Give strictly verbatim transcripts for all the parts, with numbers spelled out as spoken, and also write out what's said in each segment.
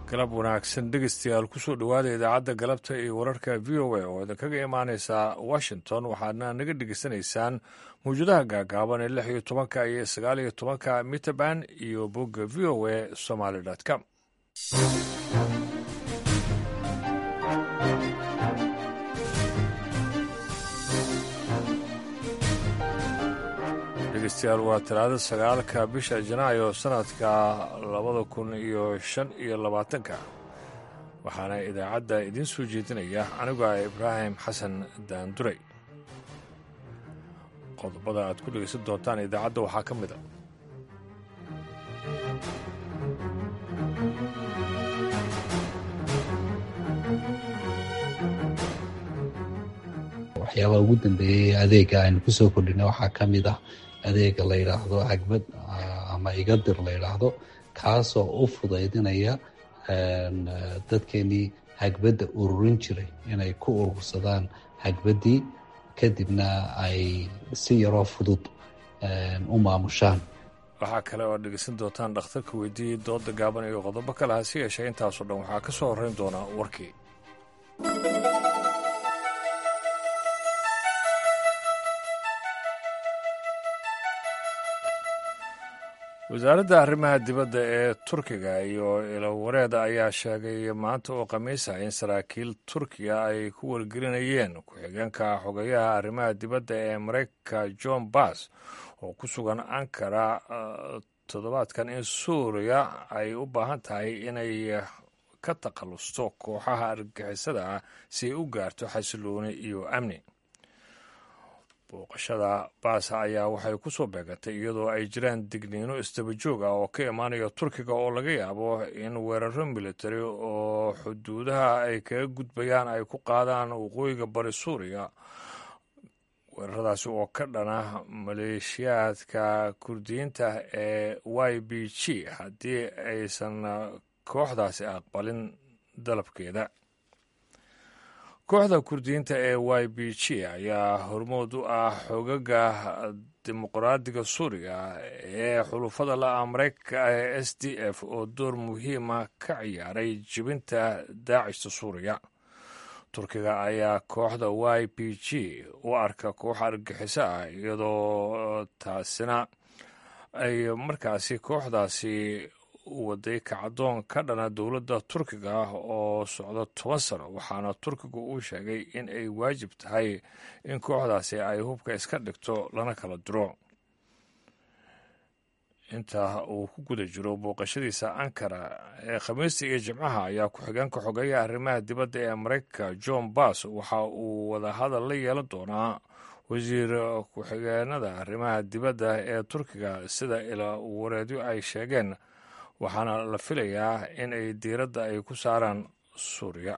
galab wanaagsan dhegeystayaal kusoo dhowaada idaacadda galabta iyo wararka v o a oo idinkaga imaaneysa washington waxaadna naga dhegeysanaysaan mawjadaha gaagaaban ee lix iyo tobanka iyo sagaal iyo tobanka mitrband iyo bogga v o a somaly com dhegeystayaal waa talaado sagaalka bisha janaayo sanadka labada kun iyo shan iyo labaatanka waxaana idaacadda idiin soo jeedinaya anigu ah ibraahim xasan daanduray qodobada aad ku dhegeysan doontaan idaacadda waxaa ka mid a waxyaabaha ugu dambeeyey adeega aynu ku soo kordhina waxaa ka mid ah adeega la yidhaahdo hagbad ama igadir la yidhaahdo kaasoo u fudaydinaya dadkeenii hagbadda ururin jiray inay ku urursadaan hagbaddii kadibna ay si yaroo fudud u maamushaan waxaa kale oo aad dhegeysan doontaan dhakhtarka weydiiyey dooda gaaban iyo qodobo kale hase yeeshee intaasoo dhan waxaa ka soo horreyn doonaa warkii wasaaradda arrimaha dibadda ee turkiga iyo ilawareeda ayaa sheegay maanta oo khamiisa in saraakiil turkiya ay ku wargelinayeen ku-xigeenka xogeyaha arrimaha dibadda ee maraykanka john bass oo ku sugan ankara toddobaadkan in suuriya ay u baahan tahay inay ka takhallusto kooxaha argagixisada ah si ay u gaarto xasilooni iyo amni booqashada baasa ayaa waxay ku soo beegatay iyadoo ay jiraan digniino isdaba joog ah oo ka imaanaya turkiga oo laga yaabo in weeraro militari oo xuduudaha ay kaga gudbayaan ay ku qaadaan waqooyiga bari suuriya weeraradaasi oo ka dhana maleeshiyaadka kurdiyiinta ee y b g haddii aysan kooxdaasi aqbalin dalabkeeda kooxda kurdiyiinta ee y b g ayaa hormood u ah xoogaga dimuqraadiga suuriya ee xulufada la-a maraykanka ee s d f oo door muhiima ka ciyaaray jebinta daacishta suuriya turkiga ayaa kooxda y b g u arka koox argagixiso ah iyadoo taasina ay markaasi kooxdaasi waday kacdoon ka dhana dowladda turkiga oo socda toban sano waxaana turkigu uu sheegay in ay waajib tahay in kooxdaasi ay hubka iska dhigto lana kala diro inta uu ku guda jiro booqashadiisa ankara ee khamiista iyo jimcaha ayaa ku-xigeenka xogeeyaha arrimaha dibadda ee maraykanka john bass waxa uu wadahadal la yeelan doonaa wasiir ku-xigeenada arrimaha dibadda ee turkiga sida ilaa wareedyo ay sheegeen waxaana la filayaa in ay diiradda ay ku saaraan suuriya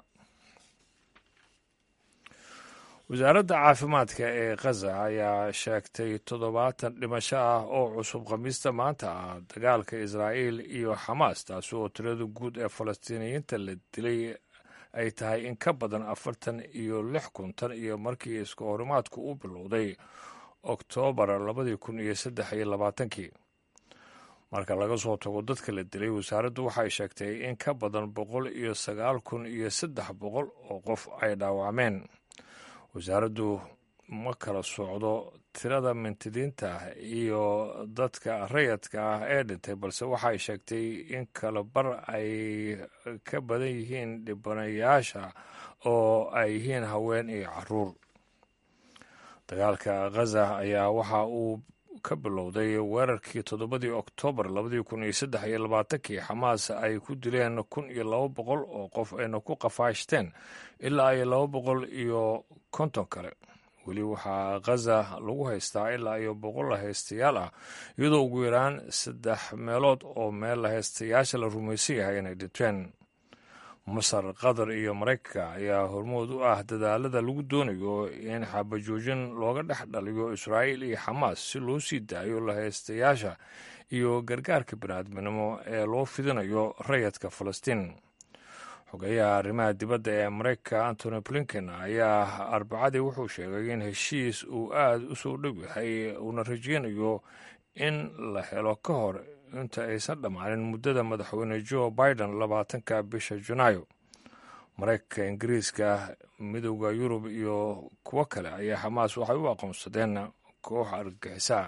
wasaaradda caafimaadka ee khaza ayaa sheegtay toddobaatan dhimasho ah oo cusub khamiista maanta ah dagaalka israa'iil iyo xamaas taasi oo tirada guud ee falastiiniyiinta la dilay ay tahay in ka badan afartan iyo lix kuntan iyo markii iska horimaadku u bilowday oktoobar labadii kun iyo saddex iyo labaatankii marka laga soo tago dadka la dilay wasaaraddu waxay sheegtay in ka badan boqol iyo sagaal kun iyo saddex boqol oo qof ay dhaawacmeen wasaaraddu ma kala socdo tirada mintidiinta iyo dadka rayadka ah ee dhintay balse waxay sheegtay in kala bar ay ka badan yihiin dhibanayaasha oo ay yihiin haween iyo caruur dagaalka khaza ayaa waxa uu ka bilowday weerarkii toddobadii oktoobar labadii kun iyo saddex iyo labaatankii xamaas ay ku dileen kun iyo laba boqol oo qof ayna ku qafaashteen ilaa iyo laba boqol iyo konton kale weli waxaa khaza lagu haystaa ilaa iyo boqol lahaystayaal ah iyadoo ugu yaraan saddex meelood oo meel lahaystayaasha la rumaysan yahay inay dhinteen masar qatar iyo maraykanka ayaa hormood u ah dadaalada lagu doonayo in xabajoojin looga dhex dhaliyo israa'iil iyo xamaas si loo sii daayo lahaystayaasha iyo gargaarka bini'aadminimo ee loo fidinayo rayadka falastiin xogeyaha arrimaha dibadda ee maraykanka antony blinken ayaa arbacadii wuxuu sheegay in heshiis uu aada u soo dhow yahay uuna rajeynayo in la helo ka hor inta aysan dhammaanin muddada madaxweyne joe biden labaatanka bisha janaayo. maraykanka, ingiriiska, midowda yurub iyo kuwo kale ayaa xamaas waxay u aqoonsadeen koox argagixisaa.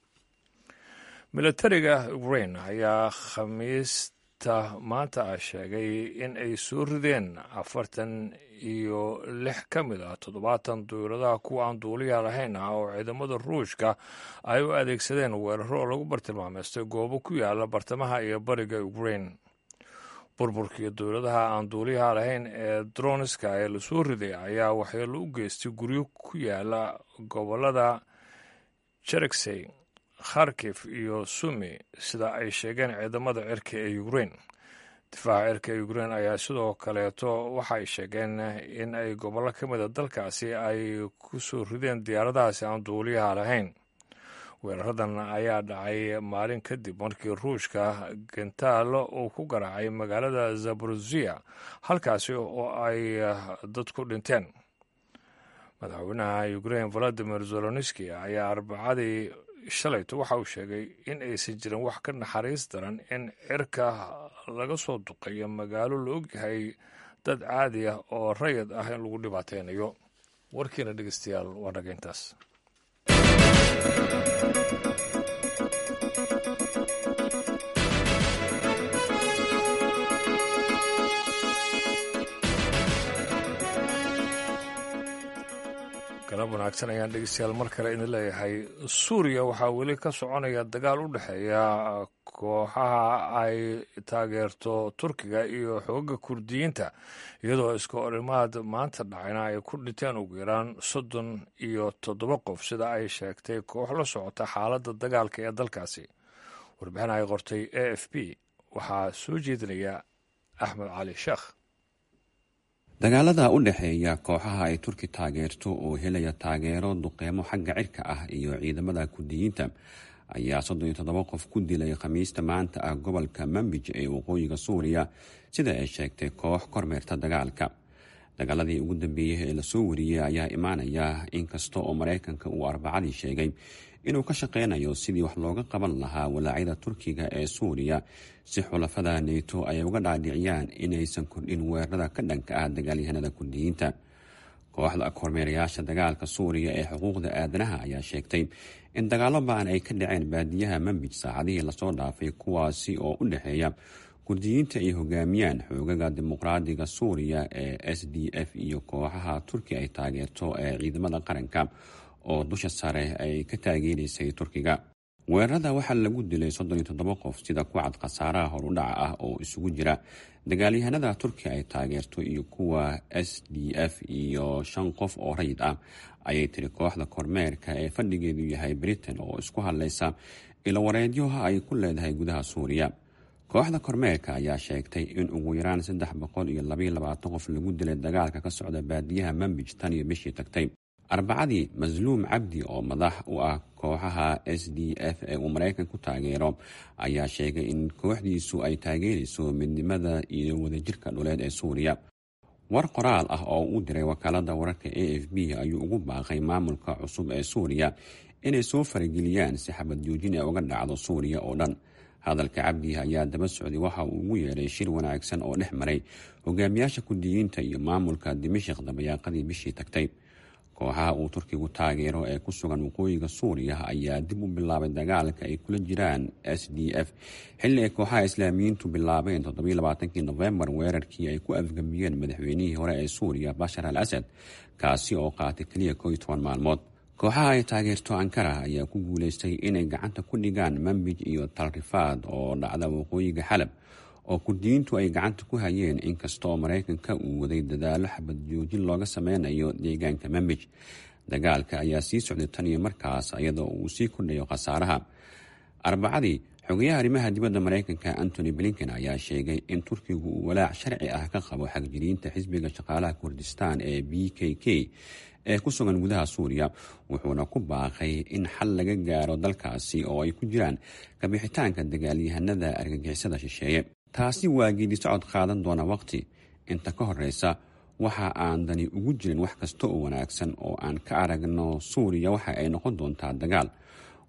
milatariga ukrain ayaa khamiista maanta ah sheegay in ay soo rideen afartan iyo lix ka mid ah toddobaatan duuradaha kuwa aan duuliya lahayn ah oo ciidamada ruushka ay u adeegsadeen weeraro oo lagu bartilmaameystay goobo ku yaala bartamaha iyo bariga ukrain. burburkii dowladaha aan duuliyaha lahayn ee droniska ee lasoo riday ayaa waxyeelo u geystay guryo ku yaala gobolada jereksey, kharkif iyo sumi sida ay sheegeen ciidamada cirka ee ukrain. difaaca cirka ee ukrain ayaa sidoo kaleeto waxay sheegeen in ay gobollo ka mida dalkaasi ay ku soo rideen diyaaradahaasi aan duuliyaha lahayn. weeraradan ayaa dhacay maalin kadib markii ruushka gentaalo uu ku garaacay magaalada zaborozhiya, halkaasi oo ay dad ku dhinteen. madaxweynaha ukrain valadimir zelonski ayaa arbacadii shalayto waxa uu sheegay in aysan jirin wax ka naxariis daran in cirka laga soo duqeeyo magaalo la ogyahay dad caadi ah oo rayid ah in lagu dhibaateynayo. warkiina dhegeystayaal waa naga intaas. galab wanaagsan ayaan dhegeystayaal mar kale idin leeyahay. suuriya waxaa weli ka soconaya dagaal u dhexeeya kooxaha ay taageerto turkiga iyo xooga kurdiyiinta, iyadoo iska horimaad maanta dhacayna ay ku dhinteen ugu yaraan soddon iyo toddoba qof sida ay sheegtay koox la socota xaaladda dagaalka ee dalkaasi. warbixin ay qortay a f p waxaa soo jeedinaya axmed cali sheekh. dagaalada u dhexeeya kooxaha ay turki taageerto oo helaya taageero duqeymo xagga cirka ah iyo ciidamada kurdiyiinta ayaa soddon iyo toddoba qof ku dilay khamiista maanta ah gobolka manbij ee waqooyiga suuriya, sida ay sheegtay koox kormeerta dagaalka. dagaaladii ugu dambeeyey ee lasoo wariyey ayaa imaanaya inkasta oo maraykanka uu arbacadii sheegay inuu ka shaqeynayo sidii wax looga qaban lahaa walaacyada turkiga ee suuriya si xulafada neto ay uga dhaadhiciyaan inaysan kordhin weerarada ka dhanka ah dagaalyahanada kurdiyiinta. kooxda kormeerayaasha dagaalka suuriya ee xuquuqda aadanaha ayaa sheegtay in dagaalo ba'an ay ka dhaceen baadiyaha manbij saacadihii lasoo dhaafay, kuwaasi oo u dhexeeya kurdiyiinta ay hogaamiyaan xoogaga dimuqraadiga suuriya ee s d f iyo kooxaha turki ay taageerto ee ciidamada qaranka oo dusha sare ay ka taageeraysay turkiga. weerarada waxaa lagu dilay soddon iyo toddoba qof sida ku cad khasaaraha horudhaca ah oo isugu jira dagaalyahanada turki ay taageerto iyo kuwa s d f iyo shan qof oo rayid ah, ayay tiri kooxda kormeerka ee fadhigeedu yahay britain oo isku hadlaysa ilawareedyaha ay ku leedahay gudaha suuriya. kooxda kormeerka ayaa sheegtay in ugu yaraan saddex boqol iyo labaiyo labaatan qof lagu dilay dagaalka ka socda baadiyaha manbij tan iyo bishii tagtay. arbacadii masluum cabdi oo madax u ah kooxaha s d f ee uu maraykan ku taageero ayaa sheegay in kooxdiisu ay taageerayso midnimada iyo wadajirka dhuleed ee suuriya. war qoraal ah oo uu diray wakaalada wararka a f b ayuu ugu baaqay maamulka cusub ee suuriya inay soo farageliyaan si xabad joojin ee uga dhacdo suuriya oo dhan. hadalka cabdi ayaa daba socday waxa uu ugu yeeray shir wanaagsan oo dhex maray hogaamiyaasha kurdiyiinta iyo maamulka dimashik dabayaaqadii bishii tagtay. kooxaha uu turkigu taageero ee ku sugan waqooyiga suuriya ayaa dib u bilaabay dagaalka ay kula jiraan s d f xilli ay kooxaha islaamiyiintu bilaabeen toddobiyo labaatankii nofembar weerarkii ay ku afgambiyeen madaxweynihii hore ee suuriya bashar al asad, kaasi oo qaatay keliya koo iyo toban maalmood. kooxaha ay taageerto ankara ayaa ku guulaystay inay gacanta ku dhigaan manbij iyo talrifaad oo dhacda waqooyiga xalab oo kurdiyiintu ay gacanta ku hayeen, inkastaoo maraykanka uu waday dadaalo xabad joojin looga sameynayo deegaanka manbij. dagaalka ayaa sii socday tan iyo markaas iyadoo uu sii kordhayo khasaaraha. arbacadii xogayaha arrimaha dibadda maraykanka antony blinken ayaa sheegay in turkigu uu walaac sharci ah ka qabo xagjiriinta xisbiga shaqaalaha kurdistaan ee b k k ee ku sugan gudaha suuriya, wuxuuna ku baaqay in xal laga gaaro dalkaasi oo ay ku jiraan kabixitaanka dagaalyahanada argagixisada shisheeye. taasi waa geedi socod qaadan doona waqti. inta ka horeysa waxa aan dani ugu jirin wax kasta oo wanaagsan oo aan ka aragno suuriya waxa ay noqon doontaa dagaal.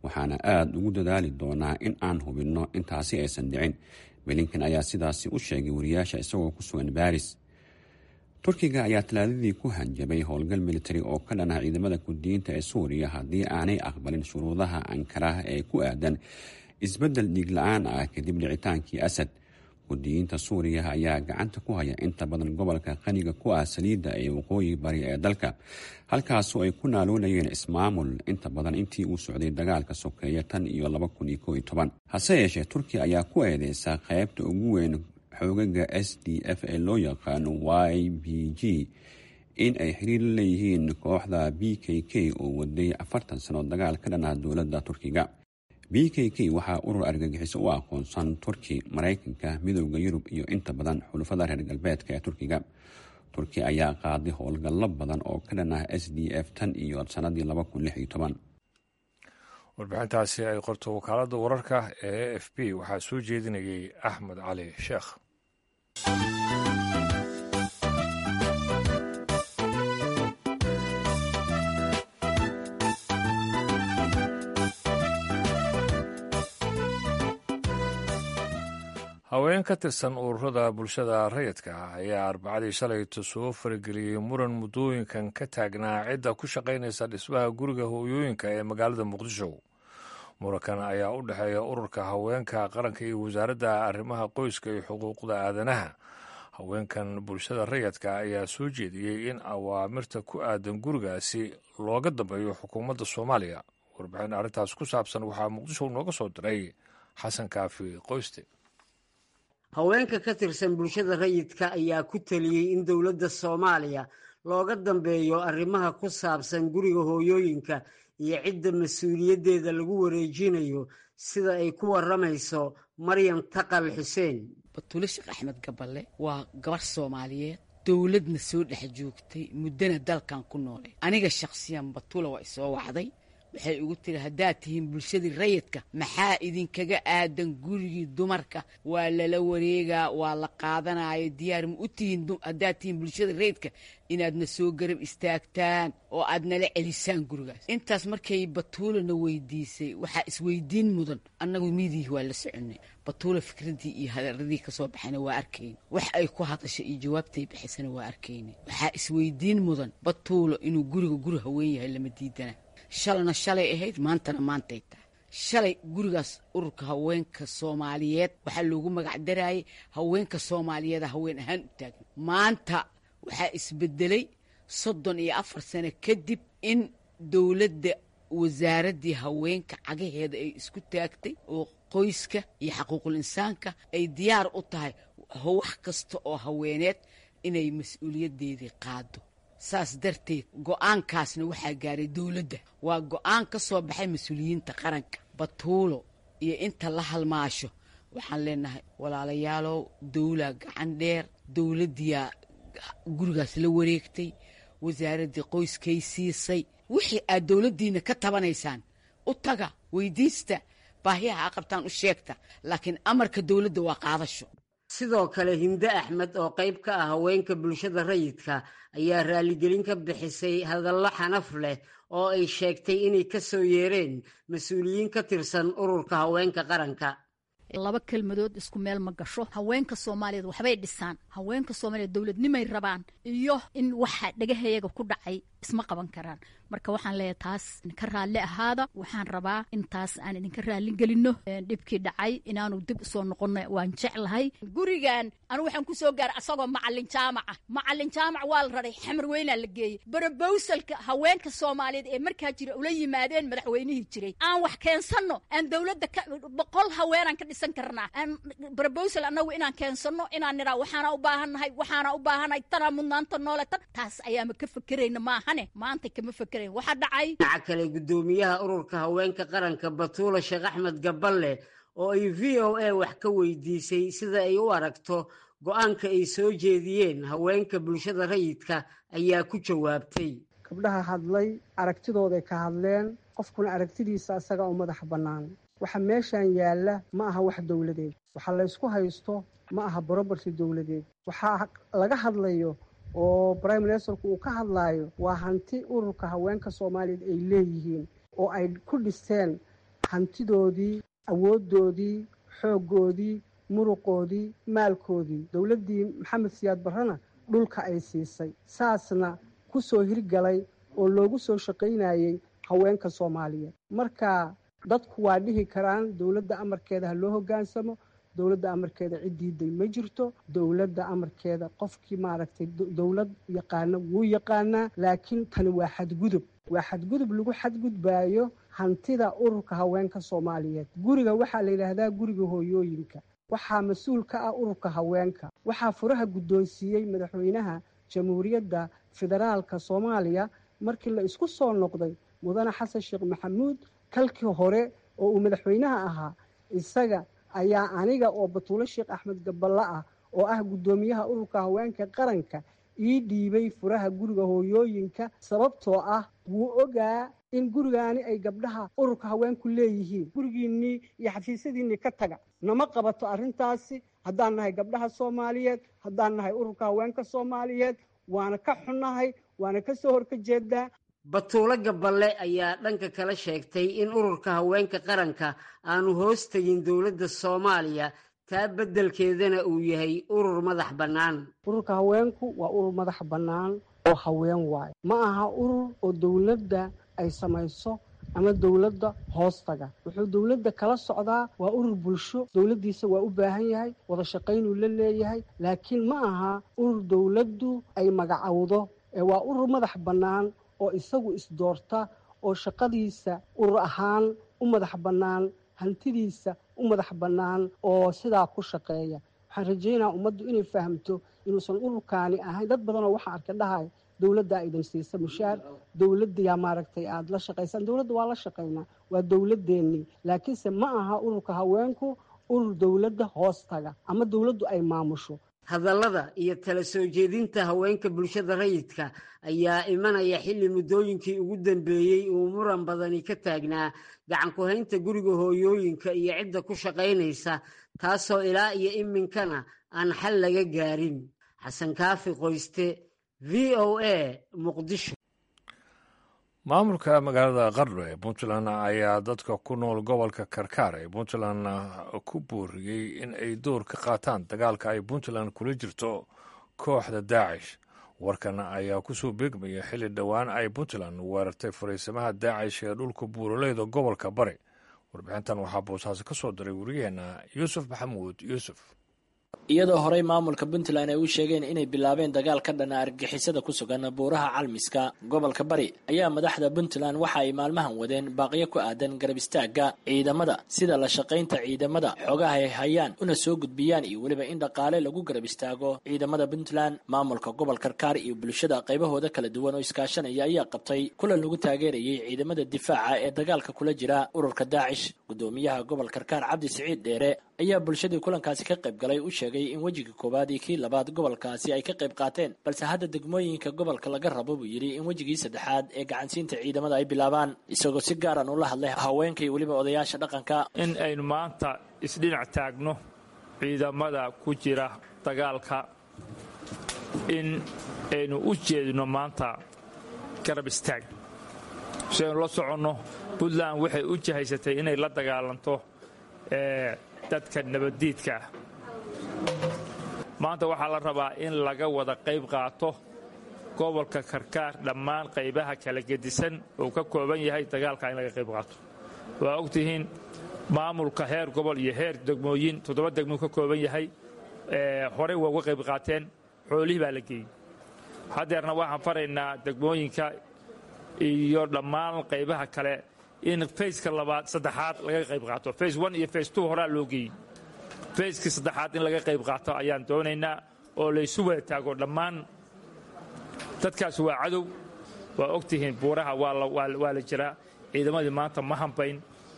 waxaana aada ugu dadaali doonaa in aan hubinno intaasi aysan dhicin. blinken ayaa sidaasi u sheegay wariyaasha isagoo ku sugan baris. turkiga ayaa talaadadii ku hanjabay howlgal militari oo ka dhana ciidamada kurdiyiinta ee suuriya haddii aanay aqbalin shuruudaha ankara ee ku aadan isbeddel dhiig la-aan ah kadib dhicitaankii asad. kurdiyiinta suuriya ayaa gacanta ku haya inta badan gobolka qaniga ku ah saliidda ee waqooyi bari ee dalka, halkaasoo ay ku naaloonayeen ismaamul inta badan intii uu socday dagaalka sokeeye tan iyo laba kun iyo kow iyo toban. hase yeeshee turkiya ayaa ku eedeysa qaybta ugu weyn xoogaga s d f ee loo yaqaano y b g in ay xiriir la leeyihiin kooxda b k k oo waday afartan sano dagaal ka dhanaa dowladda turkiga. b k k waxaa urur argagixiso u aqoonsan turki, maraykanka, midowda yurub iyo inta badan xulufada reer galbeedka ee turkiga. turki ayaa qaaday howlgallo badan oo ka dhan ah s d f tan iyo sanadii laba kun lix iyo toban. warbixintaasi ay qorto wakaaladda wararka ee a f b waxaa soo jeedinayay axmed cali sheekh. haween ka tirsan ururada bulshada rayidka ah ayaa arbacadii shalayto soo farageliyey muran muddooyinkan ka taagnaa cidda ku shaqaynaysa dhismaha guriga hooyooyinka ee magaalada muqdisho. murankan ayaa u dhexeeya ururka haweenka qaranka iyo wasaaradda arrimaha qoyska iyo xuquuqda aadanaha. haweenkan bulshada rayidka ayaa soo jeediyey in awaamirta ku aadan gurigaasi looga dambeeyo xukuumadda soomaaliya. warbixin arrintaas ku saabsan waxaa muqdisho nooga soo diray xasan kaafi qoyste. haweenka ka tirsan bulshada rayidka ayaa ku taliyey in dowladda soomaaliya looga dambeeyo arrimaha ku saabsan guriga hooyooyinka iyo cidda mas-uuliyaddeeda lagu wareejinayo, sida ay ku waramayso maryam taqal xuseen. batuule sheekh axmed gaballe waa gabar soomaaliyeed, dowladna soo dhex joogtay, muddana dalkan ku noolay. aniga shakhsiyan batuula waa isoo wacday, waxay ugu tiri haddaad tihiin bulshadii rayidka maxaa idinkaga aadan gurigii dumarka, waa lala wareegaa, waa la qaadanayo, diyaar ma u tihiin haddaad tihiin bulshada rayidka inaadna soo garab istaagtaan oo aad nala celisaan gurigaas. intaas markay batuulana weydiisay waxaa isweydiin mudan, annagu miidihi waa la soconay, batuula fikraddii iyo hadaradii ka soo baxayna waa arkayna, wax ay ku hadashay iyo jawaabtay bixisana waa arkayna. waxaa isweydiin mudan batuulo inuu guriga guri haween yahay lama diidana. shalana shalay ahayd, maantana maantay tahay. shalay gurigaas ururka haweenka soomaaliyeed waxaa loogu magac darayay haweenka soomaaliyeeda haween ahaan u taagan. maanta waxaa isbedelay soddon iyo afar sano kadib in dowladda wasaaraddii haweenka cagaheeda ay isku taagtay oo qoyska iyo xaquuqul insaanka ay diyaar u tahay wax kasta oo haweeneed inay mas-uuliyaddeedii qaado. saas darteed go-aankaasna waxaa gaaray dowladda, waa go-aan ka soo baxay mas-uuliyiinta qaranka. batuulo iyo inta la halmaasho waxaan leenahay walaalayaalow, dowlaa gacan dheer, dowladdiyaa gurigaas la wareegtay, wasaaraddii qoyskay siisay. wixii aad dowladdiina ka tabanaysaan u taga, weydiista, baahiyaha a qabtaan u sheegta, laakiin amarka dowladda waa qaadasho. sidoo kale hinde axmed oo qayb ka ah haweenka bulshada rayidka ayaa raaligelin ka bixisay hadallo xanaf leh oo ay sheegtay inay ka soo yeereen mas-uuliyiin ka tirsan ururka haweenka qaranka. laba kelmadood isku meel ma gasho. haweenka soomaaliyeed waxbay dhisaan, haweenka soomaaliyeed dowladnimay rabaan, iyo in waxa dhagahayaga ku dhacay isma qaban karaan. marka waxaan leeyahay taas ka raalli ahaada. waxaan rabaa in taas aan idinka raallin gelinno. dhibkii dhacay inaanu dib usoo noqonno waan jeclahay. gurigan anigu waxaan ku soo gaaray asagoo macalin jaamaca macalin jaamac waa la raray, xamar weynaa la geeyey. barobowsalka haweenka soomaaliyeed ee markaa jira ula yimaadeen madaxweynihii jiray, aan wax keensanno, aan dowladda boqol haweenaan ka dhisan karnaa, aan barobowsal annagu inaan keensano, inaan niraa waxaana u baahannahay waxaana u baahannahay tanaa mudnaanta noole tan. taas ayaama ka fakerayna maahane, maanta kama fakerayn waxa dhacay. dhinaca kale guddoomiyaha ururka haweenka qaranka batuula sheekh axmed gaballe oo ay v o a wax ka weydiisay sida ay u aragto go-aanka ay soo jeediyeen haweenka bulshada rayidka ayaa ku jawaabtay. gabdhaha hadlay aragtidooday ka hadleen, qofkuna aragtidiisa asaga oo madax bannaan. waxa meeshan yaalla ma aha wax dowladeed, waxa laysku haysto ma aha borobarsi dowladeed. waxaa laga hadlayo oo prime ministerku uu ka hadlaayo waa hanti ururka haweenka soomaaliyeed ay leeyihiin oo ay ku dhisteen hantidoodii awooddoodii xooggoodii muruqoodii maalkoodii dowladdii maxamed siyaad barrena dhulka ay siisay saasna ku soo hirgalay oo loogu soo shaqaynayay haweenka soomaaliyeed marka dadku waa dhihi karaan dowladda amarkeeda ha loo hoggaansamo dowladda amarkeeda cid diiday ma jirto dowladda amarkeeda qofkii maaragtay dowlad yaqaana wuu yaqaanaa laakiin tani waa xadgudub waa xadgudub lagu xadgudbaayo hantida ururka haweenka soomaaliyeed guriga waxaa la yidhaahdaa guriga hooyooyinka waxaa mas-uul ka ah ururka haweenka waxaa furaha guddoonsiiyey madaxweynaha jamhuuriyadda federaalka soomaaliya markii la isku soo noqday mudane xasan sheekh maxamuud kalkii hore oo uu madaxweynaha ahaa isaga ayaa aniga oo batuulo sheekh axmed gaballe ah oo ah guddoomiyaha ururka haweenka qaranka ii dhiibay furaha guriga hooyooyinka sababtoo ah wuu ogaa in gurigaani ay gabdhaha ururka haweenku leeyihiin gurigiinnii iyo xafiisyadiinnii ka taga nama qabato arrintaasi haddaan nahay gabdhaha soomaaliyeed haddaan nahay ururka haweenka soomaaliyeed waana ka xunnahay waana ka soo horka jeedaa batuulo gaballe ayaa dhanka kala sheegtay in ururka haweenka qaranka aanu hoos tegin dowladda soomaaliya taa beddelkeedana uu yahay urur madax bannaan ururka haweenku waa urur madax bannaan oo haween waayo ma aha urur oo dowladda ay samayso ama dowladda hoos taga wuxuu dowladda kala socdaa waa urur bulsho dowladdiisa waa u baahan yahay wada shaqaynuu la leeyahay laakiin ma aha urur dowladdu ay magacowdo ee waa urur madax bannaan oo isagu isdoorta oo shaqadiisa urur ahaan u madax bannaan hantidiisa u madax bannaan oo sidaa ku shaqeeya waxaan rajaynayaa ummaddu inay fahamto inuusan ururkaani ahayn dad badanoo waxaa arka dhahay dowladdaa idin siisa mushaar dowladdayaa maaragtay aada la shaqaysaan dowladda waa la shaqaynaa waa dowladdeennii laakiinse ma aha ururka haweenku urur dowladda hoos taga ama dowladdu ay maamusho hadallada iyo tala soo jeedinta haweenka bulshada rayidka ayaa imanaya xilli muddooyinkii ugu dambeeyey uu muran badani ka taagnaa gacan ku-haynta guriga hooyooyinka iyo cidda ku shaqaynaysa taasoo ilaa iyo iminkana aan xal laga gaarin xasan kaafi qoyste v o a muqdisho maamulka magaalada qardho ee puntland ayaa dadka ku nool gobolka karkaar ee puntland ku booriyey in ay door ka qaataan dagaalka ay puntland kula jirto kooxda daacish warkan ayaa ku soo beegmaya xilli dhowaan ay puntland weerartay fariisamaha daacish ee dhulka buuraleyda gobolka bari warbixintan waxaa boosaaso ka soo diray wariyaheenna yuusuf maxamuud yuusuf iyadoo horey maamulka puntland ay u sheegeen inay bilaabeen dagaal ka dhana argagixisada ku sugan buuraha calmiska gobolka bari ayaa madaxda puntland waxa ay maalmahan wadeen baaqiyo ku aadan garab istaagga ciidamada sida la shaqaynta ciidamada xoogaha ay hayaan una soo gudbiyaan iyo weliba in dhaqaale lagu garab istaago ciidamada puntland maamulka gobol karkaar iyo bulshada qaybahooda kala duwan oo iskaashanaya ayaa qabtay kulan lagu taageerayay ciidamada difaaca ee dagaalka kula jira ururka daacish gudoomiyaha gobol karkaar cabdi siciid dheere ayaa bulshadii kulankaasi ka qayb galay u sheegay in wejiga koowaad iyo kii labaad gobolkaasi ay ka qayb qaateen balse hadda degmooyinka gobolka laga rabo buu yidhi in wejigii saddexaad ee gacansiinta ciidamada ay bilaabaan isagoo si gaaran ula hadlay haweenka iyo weliba odayaasha dhaqanka in aynu maanta isdhinac taagno ciidamada ku jira dagaalka in aynu u jeedino maanta garab istaag si aynu la soconno puntland waxay u jahaysatay inay la dagaalanto dadka nabaddiidka ah maanta waxaa la rabaa in laga wada qayb qaato gobolka karkaar dhammaan qaybaha kala gedisan oo ka kooban yahay dagaalka in laga qayb qaato waa ogtihiin maamulka heer gobol iyo heer degmooyin toddoba degmuu ka kooban yahay horey waa uga qayb qaateen xoolihii baa la geeyey haddeerna waxaan faraynaa degmooyinka iyo dhammaan qaybaha kale in fayska labaad saddexaad laga qayb qaato fays one iyo fays two horaa loo geeyey fayskii saddexaad in laga qayb qaato ayaan doonaynaa oo laysu wada taago dhammaan dadkaas waa cadow waa ogtihiin buuraha waa la jiraa ciidamadii maanta ma hambayn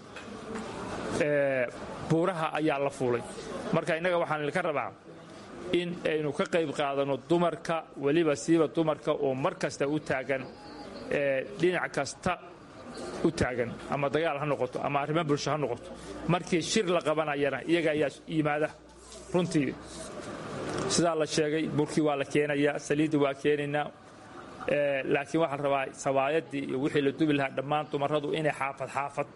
buuraha ayaa la fuulay marka innaga waxaan ka rabaa in aynu ka qayb qaadanno dumarka weliba siiba dumarka oo mar kasta u taagan dhinac kasta u taagan ama dagaal ha noqoto ama arrimo bulsho ha noqoto markii shir la qabanayana iyaga ayaa yimaada runtii sidaa la sheegay burkii waa la keenayaa saliidda waa keenaynaa laakiin waxaa la rabaa sawaayadii iyo wixii la dubi lahaa dhammaan dumarradu inay xaafad xaafad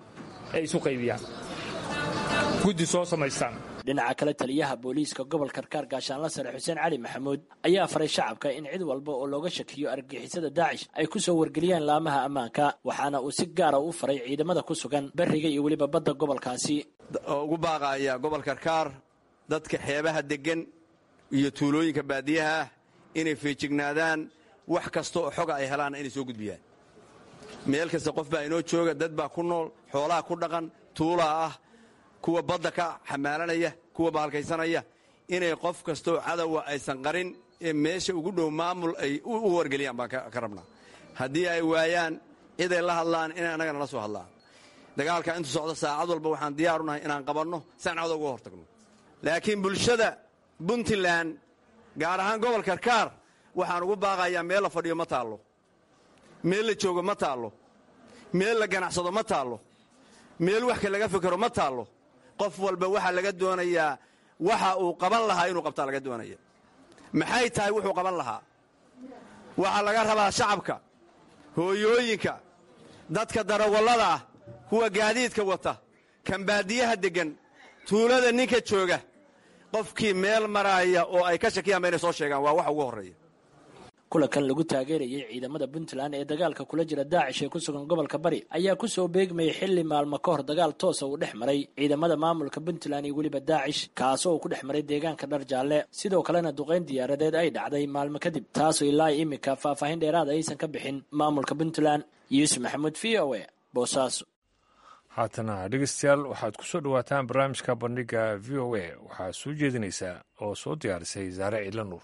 ay isu qaybiyaan guddi soo samaystaan. dhinaca kale taliyaha booliiska gobolka Karkaar gaashaanle sare Xuseen Cali Maxamuud ayaa faray shacabka in cid walba oo looga shakiyo argagixisada Daacish ay ku soo wargeliyaan laamaha ammaanka waxaana uu si gaar ah u faray ciidamada ku sugan bariga iyo waliba badda gobolkaasi. ugu baaqaya gobolka Karkaar dadka xeebaha degan iyo tuulooyinka baadiyaha inay feejignaadaan wax kasta oo xog ay helaan inay soo gudbiyaan. meel kasta qof baa inoo jooga dad baa ku nool xoolaha ku dhaqan tuula ah kuwa badda ka xamaalanaya kuwa bahalkaysanaya inay qof kasta oo cadowa aysan qarin ee meesha ugu dhow maamul ay u wargeliyaan baan ka rabnaa. haddii ay waayaan cid ay la hadlaan inay annagana la soo hadlaan. dagaalka intuu socdo saacad walba waxaan diyaar u nahay inaan qabanno si aan cadow uga hortagno. laakiin bulshada Puntland gaar ahaan gobolka Karkaar waxaan ugu baaqayaa meel la fadhiyo ma taallo, meel la joogo ma taallo, meel la ganacsado ma taallo, meel wax ka laga fikiro ma taallo. qof walba waxa laga doonayaa waxa uu qaban lahaa inuu qabtaa laga doonaya. maxay tahay wuxuu qaban lahaa? waxa laga rabaa shacabka, hooyooyinka, dadka darawallada ah, kuwa gaadiidka wata, kan baadiyaha degan, tuulada ninka jooga, qofkii meel maraya oo ay ka shakiyaan inay soo sheegaan waa waxa ugu horeeya. kulankan lagu taageerayay ciidamada Puntland ee dagaalka kula jira Daacish ee ku sugan gobolka Bari ayaa ku soo beegmay xilli maalmo ka hor dagaal toos ah u dhex maray ciidamada maamulka Puntland iyo waliba Daacish kaasoo ku dhex maray deegaanka Dharjaalle sidoo kalena duqeyn diyaaradeed ay dhacday maalmo kadib taasoo ilaa imika faahfaahin dheeraad aysan ka bixin maamulka Puntland. Yuusuf Maxamuud V O A Boosaaso. haatana dhegeystayaal waxaad ku soo dhawaataan barnaamijka bandhiga V O A waxaa soo jeedinaysaa oo soo diyaarisay Zaare Ciidla Nuur.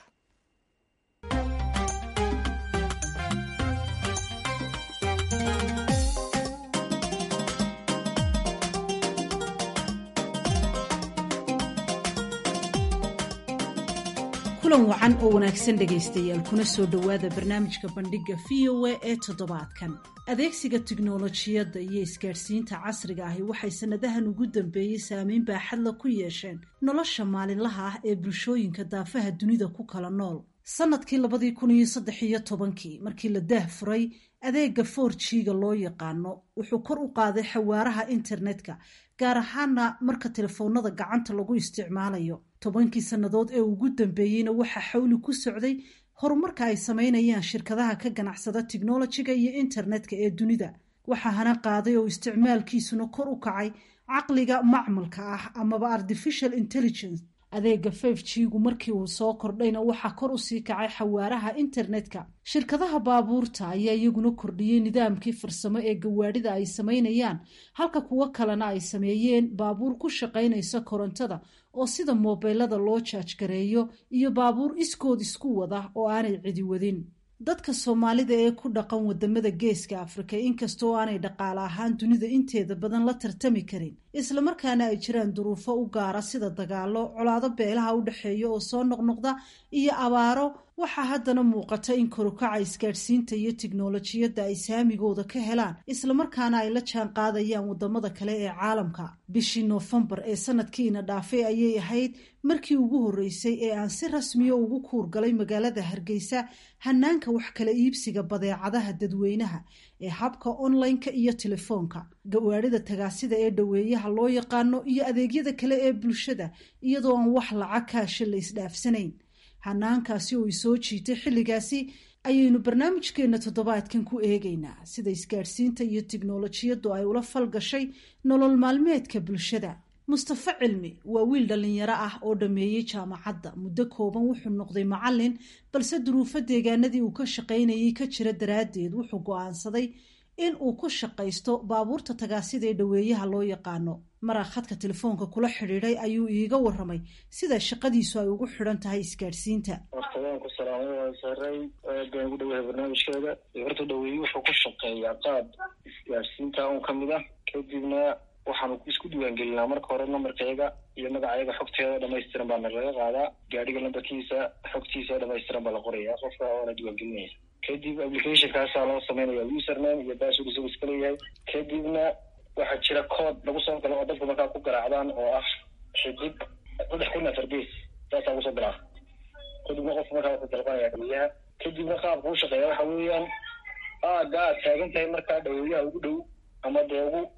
kulan wacan oo wanaagsan dhegaystayaal kuna soo dhowaada barnaamijka bandhiga V O A ee toddobaadkan. adeegsiga tiknolojiyadda iyo isgaadhsiinta casriga ahi waxay sannadahan ugu dambeeyey saameyn baaxadla ku yeesheen nolosha maalinlaha ah ee bulshooyinka daafaha dunida ku kala nool. sannadkii labadii kun iyo saddex iyo tobankii markii la daah furay adeega four G-ga loo yaqaano wuxuu kor u qaaday xawaaraha internetka gaar ahaana marka telefoonada gacanta lagu isticmaalayo. tobankii sannadood ee ugu dambeeyeyna waxaa xawli ku socday horumarka ay samaynayaan shirkadaha ka ganacsada tiknolojiga iyo internetka ee dunida. waxaa hana qaaday oo isticmaalkiisuna kor u kacay caqliga macmalka ah amaba artificial intelligence. adeega five G-gu markii uu soo kordhayna waxaa kor u sii kacay xawaaraha internetka. shirkadaha baabuurta ayaa iyaguna kordhiyey nidaamkii farsamo ee gawaadhida ay samaynayaan halka kuwo kalena ay sameeyeen baabuur ku shaqaynaysa korontada oo sida moobeelada loo jaajgareeyo iyo baabuur iskood isku wada oo aanay cidi wadin. dadka Soomaalida ee ku dhaqan wadamada geeska Afrika inkastoo aanay dhaqaale ahaan dunida inteeda badan la tartami karin isla markaana ay jiraan duruufo u gaara sida dagaalo, colaado beelaha u dhaxeeya oo soo noqnoqda iyo abaaro, waxaa haddana muuqata in korukaca isgaadhsiinta iyo tiknolojiyadda ay saamigooda ka helaan isla markaana ay la jaan qaadayaan wadamada kale ee caalamka. bishii Noofembar ee sanadkiina dhaafay ayay ahayd markii ugu horeysay ee aan si rasmiya ugu kuurgalay magaalada Hargeysa hanaanka wax kala iibsiga badeecadaha dadweynaha ee habka online-ka iyo telefoonka, gawaadhida tagaasida ee dhaweeyaha loo yaqaano iyo adeegyada kale ee bulshada iyadoo aan wax lacag kaasha la isdhaafsanayn. hanaankaasi oo soo jiitay xilligaasi ayaynu barnaamijkeena toddobaadkan ku eegaynaa sida isgaadhsiinta iyo tiknolojiyaddu ay ula falgashay nolol maalmeedka bulshada. Mustafa Cilmi waa wiil dhalinyaro ah oo dhameeyey jaamacadda muddo kooban wuxuu noqday macallin balse duruufo deegaanadii uu ka shaqaynayay ka jira daraaddeed wuxuu go'aansaday in uu ku shaqaysto baabuurta tagaasida ee dhaweeyaha loo yaqaano. maraa khadka telefoonka kula xidhiidhay ayuu iiga waramay sida shaqadiisu ay ugu xidhan tahay isgaadhsiinta. horta waan ku salaamay waan saray baan ugu dhaweeyay barnaamijkeeda. horta dhaweeyay wuxuu ku shaqeeyaa qaab isgaadhsiinta oo kamid ah kadibna waxaanu isku diiwaangelinaa marka hore nambarkayga iyo magacayga xogteeda dhamaystiran baa laga qaadaa, gaadhiga lambarkiisa xogtiisa dhamaystiran baa la qorayaa, qofka oo la diiwaangelinaya. kadib applicationkaasaa loo sameynaya username iyo password isagu iska leeyahay. kadibna waxaa jira code lagu soo galo oo dadku markaa ku garaacdaan oo ah xidig saddex kun afar gees saasaa kusoo galaa. kadibna qofku markaa wuxuu dalbanaya dhaweeyaha. kadibna qaabka u shaqeeya waxa weeyaan aaga aad taagan tahay markaa dhaweeyaha ugu dhow ama dee ugu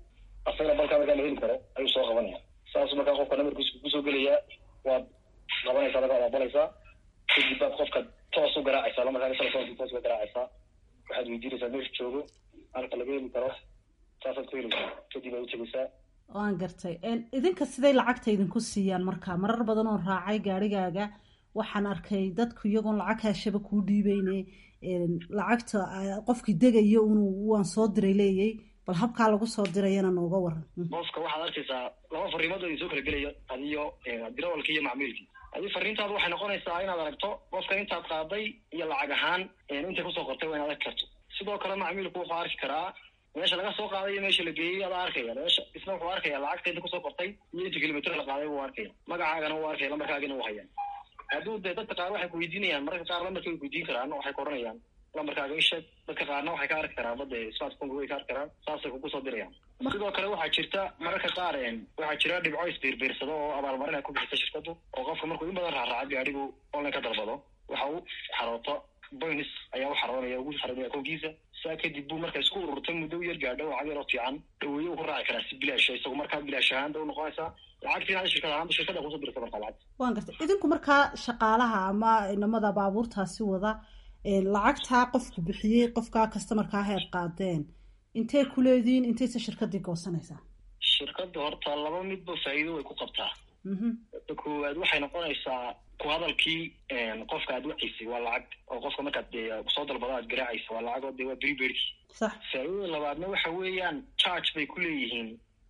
asagana balkaa markaa la heli karo ayuu soo qabanaya. saas markaa qofka namarkiisa kusoo gelayaa waad qabanaysaa markaa waad aqbalaysaa kadib baad qofka toos u garaacaysaa la markaa telefoonka toos uga garaacaysaa waxaad weydiinaysaa meesha joogo halka laga heli karo saasaad ku helaysaa kadib aad u tegaysaa. waan gartay idinka siday lacagta idinku siiyaan markaa marar badan oo raacay gaarigaaga waxaan arkay dadku iyagoon lacag haashaba kuu dhiibeyne lacagta qofkii degayo inuu waan soo diray leeyay bal habkaa lagu soo dirayana nooga waran. qofka waxaad arkaysaa laba fariimood oo soo kala gelayo adiyo dirawalkii iyo macmiilkii. adii fariintaadu waxay noqonaysaa inaad aragto qofka intaad qaaday iyo lacag ahaan intay kusoo qortay waa inaad arki karto. sidoo kale macmiilku wuxuu arki karaa meesha laga soo qaaday iyo meesha la geeyey adaa arkaya meesha isna wuxuu arkaya lacagta inta kusoo qortay iyo inta kilomitr la qaaday wuu arkaya magacaagana wuu arkaya lambarkaagana wuu hayaan. hadduu dee dadka qaar waxay kuweydiinayaan mararka qaar lambarka way kuweydiin karaan waxay ku oranayaan lambarkaaga isheeg. dadka qaarna waxay ka arki karaan bade smartphone way ka arki karaan saasay kugu soo dirayaan. sidoo kale waxaa jirta mararka qaar waxaa jira dhibco isbiirbiirsado oo abaalmarin ay ku bixisa shirkadu oo qofka markuu in badan raaraaca gaadhigu online ka dalbado waxa uu xarooto bonis ayaa u xaroonaya ugu xaroonaya akoonkiisa. saa kadib buu marka isku ururtay muddo yar gaadho lacag yar oo fiican dhaweeye uu ku raaci karaa si bilaash isagu markaa bilaash ahaanta u noqonaysaa lacagtiina ada shirkad ahaanta shirkada kusoo dirta markaa lacagta. waan gartay idinku markaa shaqaalaha ama inamada baabuurtaasi wada lacagtaa qofku bixiyey qofkaa customarkaa heed qaadeen intee kuleediin intayse shirkadii goosanaysaa? shirkadu horta laba midba faa'iido way ku qabtaa. koowaad waxay noqonaysaa ku hadalkii qofka aad waciysay waa lacag oo qofka markaad dee soo dalbado aad garaacaysa waa lacag oo dee waa prepaidki. sax. faa'iidada labaadna waxa weeyaan charge bay ku leeyihiin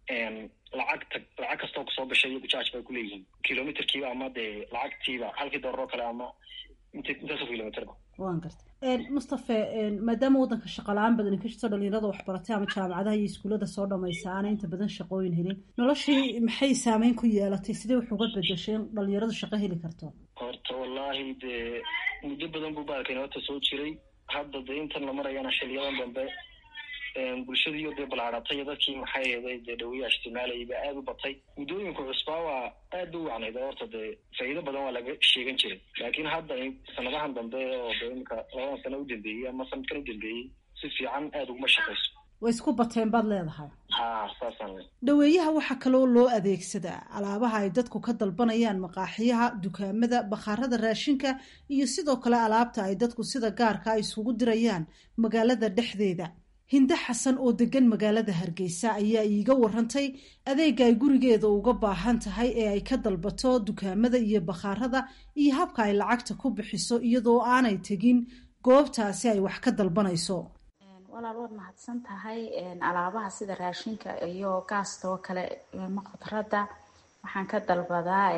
lacagta lacag kastoo kusoo gashay iyagu charge bay ku leeyihiin kilometerkiiba ama dee lacagtiiba halkii doolar oo kale ama int intaasoo kilometerba. waan gartay mustafe maadaama waddanka shaqa la-aan badan ka jirto dhalinyarada waxbaratay ama jaamacadaha iyo iskuullada soo dhamaysa aanay inta badan shaqooyin helin noloshii maxay saameyn ku yeelatay sidee wax uga bedeshay in dhalinyaradu shaqo heli karto? horta wallaahi dee muddo badan buu baalkani horta soo jiray hadda dee intan la marayana xiliyadan dambe bulshadiiyo dee balaaratay dadkii maxay eeday dee dhaweyaha isticmaalayay baa aada u batay. muddooyinka cusbaa waa aad ba u wacnayd horta dee faa'iido badan waa laga sheegan jiray laakiin hadda sanadahan dambe oo dee imika labadan sano u dambeeyey ama sanadkan u dambeeyey si fiican aada uguma shaqayso. way isku bateen baad leedahay? ha saasaan. dhaweeyaha waxaa kaloo loo adeegsadaa alaabaha ay dadku ka dalbanayaan maqaaxiyaha dukaamada bakhaarada raashinka iyo sidoo kale alaabta ay dadku sida gaarka ay isugu dirayaan magaalada dhexdeeda. hinde xasan oo degan magaalada hargeysa ayaa iiga warantay adeega ay gurigeeda uga baahan tahay ee ay ka dalbato dukaamada iyo bakhaarada iyo habka ay lacagta ku bixiso iyadoo aanay tegin goobtaasi ay wax ka dalbanayso. walaal waad mahadsan tahay alaabaha sida raashinka iyo gaasta oo kale ama khudradda waxaan ka dalbadaa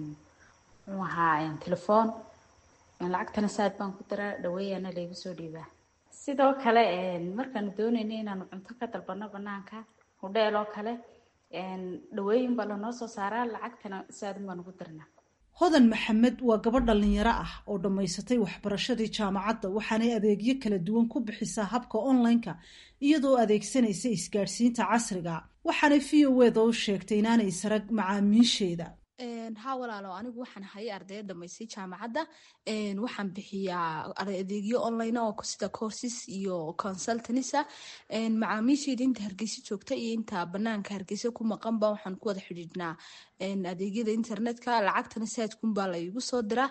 muxuu ahaa telefoon lacagtana saad baan ku diraa dhaweeyana laygu soo dhiibaa. sidoo kale markaanu doonayna inaanu cunto ka dalbano banaanka hudheel oo kale dhaweeyin baa lanoo soo saaraa lacagtana saadun baan ugu dirnaa. hodan maxamed waa gabadh dhalinyaro ah oo dhammaysatay waxbarashadii jaamacadda waxaanay adeegyo kala duwan ku bixisaa habka online-ka iyadoo adeegsanaysa isgaadhsiinta casriga waxaanay v o eda u sheegtay inaanay sarag macaamiisheeda. haa walaalo anigu waxaan hayay ardaya dhamaysay jaamacadda waxaan bixiyaa adeegyo online oo sida courses iyo consultanisa macaamiisheyda inta hargeysa joogta iyo inta banaanka hargeysa ku maqanba waxaan ku wada xidhiidhnaa adeegyada internetka lacagtana saadkunbaa la igu soo dira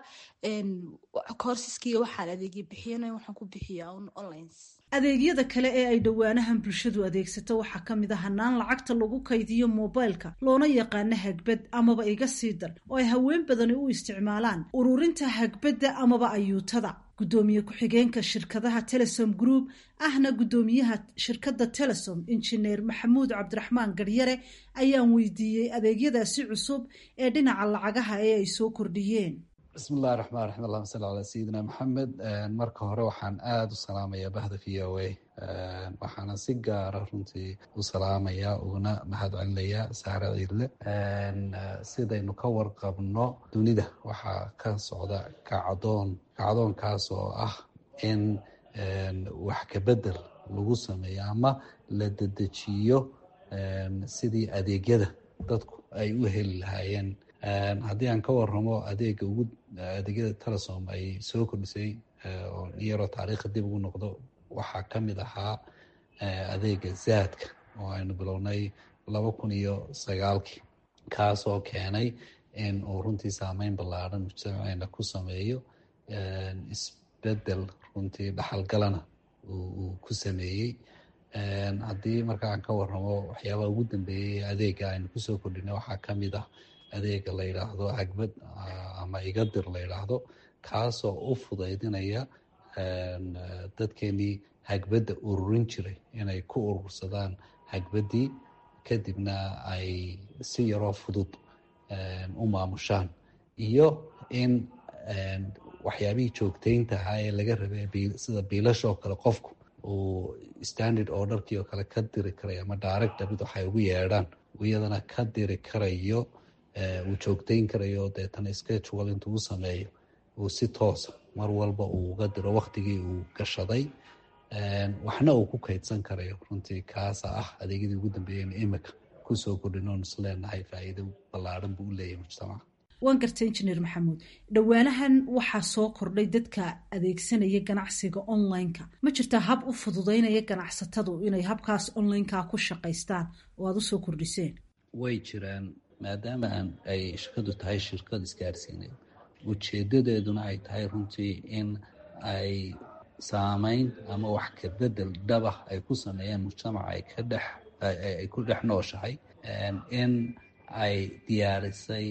courseskiiyo waxaan adeegyo bixiyana waxaan ku bixiyaa online. adeegyada kale ee ay dhowaanahan bulshadu adeegsato waxaa ka mid ah hanaan lacagta lagu kaydiyo moobaylka loona yaqaano hagbad amaba iga sii dar oo ay haween badani u isticmaalaan ururinta hagbadda amaba ayuutada. guddoomiye ku-xigeenka shirkadaha telesom group ahna guddoomiyaha shirkadda telesom injineer maxamuud cabdiraxmaan garyare ayaan weydiiyey adeegyadaasi cusub ee dhinaca lacagaha ee ay soo kordhiyeen. bismi illahi raxmaan raxiim allahuma salli calaa sayidina maxamed. marka hore waxaan aada u salaamayaa bahda v o a waxaana si gaara runtii u salaamayaa uguna mahad celinayaa saare ciidle. sidaynu ka warqabno dunida waxaa ka socda kacdoon kacdoonkaas oo ah in wax kabedel lagu sameeyo ama la dedejiyo sidii adeegyada dadku ay u heli lahaayeen. haddii aan ka waramo adeega ugu adeegyada telesom ay soo kordhisay oo yaroo taariikha dib ugu noqdo waxaa ka mid ahaa adeega zaadka oo aynu bilownay laba kun iyo sagaalkii kaasoo keenay in uu runtii saameyn ballaaran mujtamaceena ku sameeyo isbedel runtii dhaxalgalana uu ku sameeyey. haddii marka aan ka warramo waxyaabaha ugu dambeeyey adeega aynu kusoo kordhinay waxaa ka mid ah adeega la yidhaahdo hagbad ama igadir la yidhaahdo kaasoo u fudaydinaya dadkeenii hagbadda ururin jiray inay ku urursadaan hagbaddii kadibna ay si yaroo fudud u maamushaan iyo in waxyaabihii joogtaynta ahaa ee laga rabay sida biilashoo kale qofku uu standard orderkii oo kale ka diri karayo ama direct debit waxay ugu yeedhaan iyadana ka diri karayo uu joogtayn karayo deetana schedule intuu u sameeyo uu si toosa mar walba uu uga diro waktigii uu gashaday waxna uu ku kaydsan karayo. runtii kaasa ah adeegyadii ugu dambeeyeen imika kusoo kordhinoon is leenahay faa'iido ballaaran buu u leeyahay mujtamaca. waan gartay injineer maxamuud, dhowaanahan waxaa soo kordhay dadka adeegsanaya ganacsiga online-ka. ma jirtaa hab u fududaynaya ganacsatadu inay habkaas online-ka ku shaqaystaan oo aada usoo kordhiseen? way jiraan, maadaama aan ay shirkadu tahay shirkad isgaarsiineed ujeedadeeduna ay tahay runtii in ay saameyn ama wax ka bedel dhaba ay ku sameeyaan mujtamaca ay ka dhex ay ku dhex nooshahay, in ay diyaarisay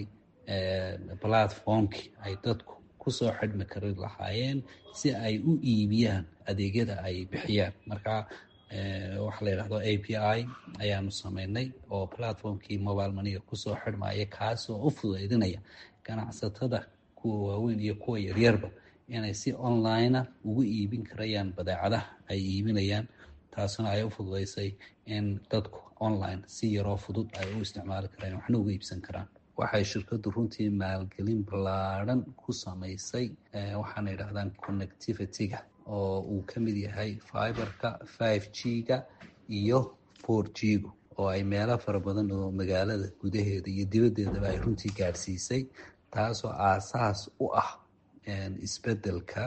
platformkii ay dadku kusoo xidhmi kari lahaayeen si ay u iibiyaan adeegyada ay bixiyaan. marka waxa la yidhahdo A P I ayaanu sameynay oo platformkii mobile moneyga kusoo xidhmaya kaasoo u fudaydinaya ganacsatada kuwa waaweyn iyo kuwa yaryarba inay si online ugu iibin karayaan badeecadaha ay iibinayaan. taasuna ay u fududaysay in dadku online si yaroo fudud ay u isticmaali karaan waxna uga iibsan karaan. waxay shirkadu runtii maalgelin ballaaran ku samaysay waxaana yidhahdaan connectivity-ga oo uu ka mid yahay fiberka five G-ga iyo four G-gu oo ay meelo fara badan oo magaalada gudaheeda iyo dibaddeedaba ay runtii gaadhsiisay, taasoo aasaas u ah isbedelka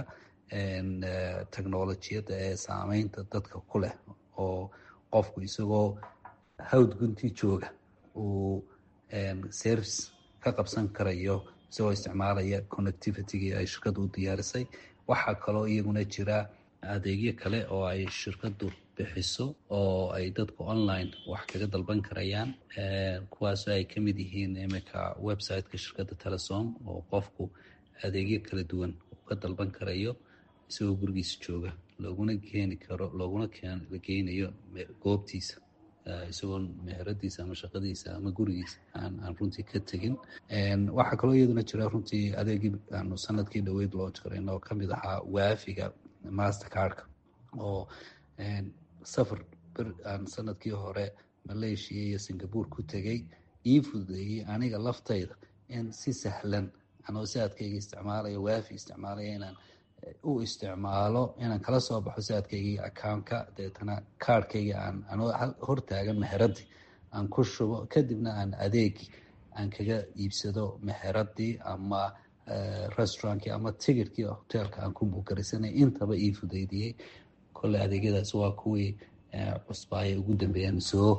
technolojiyadda ee saameynta dadka ku leh oo qofku isagoo hawd guntii jooga uu service ka qabsan karayo isagoo isticmaalaya connectivity-gii ay shirkadu u diyaarisay. waxaa kaloo iyaguna jira adeegyo kale oo ay shirkadu bixiso oo ay dadku online wax kaga dalban karayaan, kuwaasoo ay ka mid yihiin imika website-ka shirkadda Telesom oo qofku adeegyo kala duwan uu ka dalban karayo isagoo gurigiisa jooga, looguna keeni karo looguna geynayo goobtiisa isagoo meheradiisa ama shaqadiisa ama gurigiisa aan aan runtii ka tegin. waxaa kaloo iyaduna jira runtii adeegii aanu sanadkii dhaweyd loo jirayna oo ka mid ahaa waafiga mastercardka oo safar ber aan sanadkii hore Malaysia iyo Singapore ku tegay ii fududeeyey aniga laftayda in si sahlan anoo saadkayga isticmaalayo waafi isticmaalaya inaan u isticmaalo inaan kala soo baxo saadkaygii accountka deetana kaarhkayga aan anoo hortaagan meheradii aan ku shubo kadibna aan adeegi aan kaga iibsado meheradii ama restaurantkii ama tigirkii hoteelka aan ku buukarisanay intaba ii fudaydiyey. kole adeegyadaas waa kuwii cusbaaya ugu dambeeyaan soo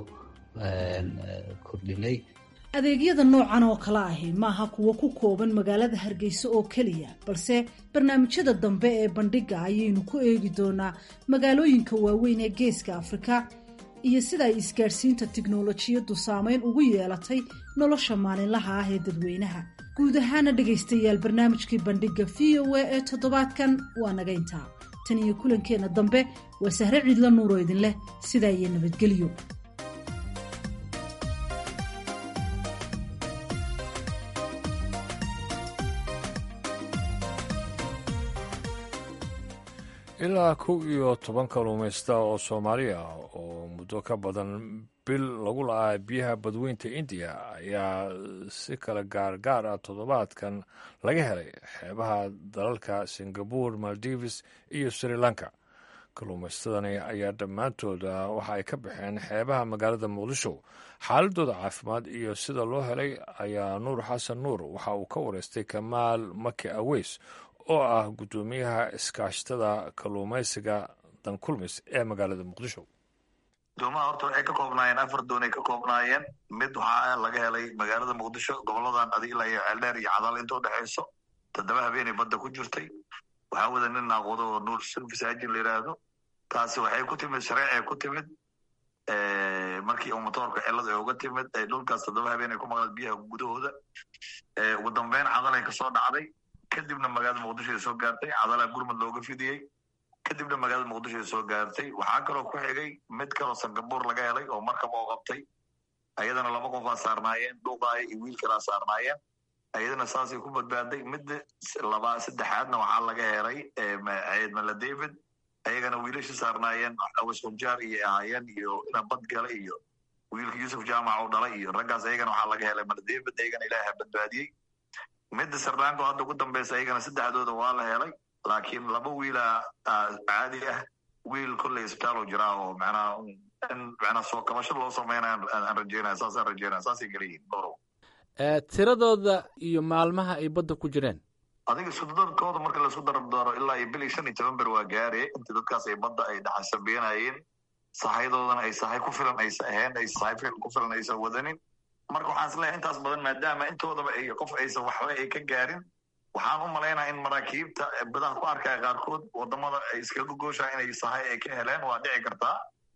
kordhinay. adeegyada noocan oo kale ahi maaha kuwo ku kooban magaalada Hargeysa oo keliya, balse barnaamijyada dambe ee bandhiga ayaynu ku eegi doonaa magaalooyinka waaweyn ee geeska Afrika iyo sida ay isgaarsiinta tiknoolajiyaddu saameyn ugu yeelatay nolosha maalinlaha ah ee dadweynaha. guud ahaana dhegaystayaal barnaamijkii bandhiga V O A ee toddobaadkan waa naga intaa. tan iyo kulankeena dambe waa Sahre Ciidla Nuuro idin leh sidaa iyo nabadgelyo. ilaa kow iyo toban kalluumaysta oo Soomaali ah oo muddo ka badan bil lagu la'aa biyaha badweynta India ayaa si kala gaargaar ah toddobaadkan laga helay xeebaha dalalka Singapore, Maldives iyo Sri Lanka. kalluumaystadani ayaa dhammaantooda waxa ay ka baxeen xeebaha magaalada Muqdisho. xaaladooda caafimaad iyo sida loo helay ayaa Nuur Xasan Nuur waxa uu ka wareystay Kamaal Maki Aweys oo ah guddoomiyaha iskaashatada kalluumaysiga Dan Kulmis ee magaalada Muqdisho. doomaha horta waxay ka koobnaayeen afar doon ay ka koobnaayeen. mid waxaa laga helay magaalada muqdisho goboladan adiila iyo ceeldheer iyo cadaal inta udhexayso toddoba habeenay badda ku jirtay. waxaa wada nin naaqodo oo nuur sulfisaajin la yidhaahdo. taasi waxay ku timid shareecay ku timid markii uu motoorka cilad ay uga timid ay dhulkaas toddoba habeen ay ku maqlaed biyaha gudahooda. ugu dambeyn cadal ay kasoo dhacday, kadibna magaalada muqdisho ay soo gaartay. cadalaa gurmud looga fidiyey, kadibna magaalada muqdisho ay soo gaartay. waxaa kaloo ku xigay mid kaloo sangabuur laga helay oo markaba oo qabtay, ayadana laba qofaa saarnaayeen, dhuuqaaya iyo wiil kalaa saarnaayeen. ayadana saasay ku badbaaday. midda laba saddexaadna waxaa laga helay ciid mala david, ayagana wiilasha saarnaayeen awaskunjaar iyo ahaayeen iyo ina bad gala iyo wiilka yuusuf jaamac oo dhalay iyo raggaas ayagana waxaa laga helay mala david, ayagana ilaaha badbaadiyey. midda sardaanko hadda ugu dambeysa ayagana saddexdooda waa la helay, laakiin laba wiila caadi ah. wiil kolley isbitaal jiraa oo macnaha in macnaha soo kabasho loo sameynaya aan rajeynaya saasaan rajeynaya saasay geliyihin dhowrow. tiradooda iyo maalmaha ay badda ku jireen adiga iskudarkooda marka laisku dardaro ilaa iyo bil iyo shan iyo toban ber waa gaare intii dadkaas ay badda ay dhaxasabeenayeen. sahayadoodana ay sahay ku filan aysa ahayn, ay sahay ku filan aysa wadanin. marka waxaan isleeyahay intaas badan maadaama intoodaba ay qof aysan waxba ay ka gaarin, waxaan u malaynaya in maraakiibta badaha ku arkaya qaarkood wadamada ay iskaga gooshaa inay sahay ay ka heleen waa dhici kartaa.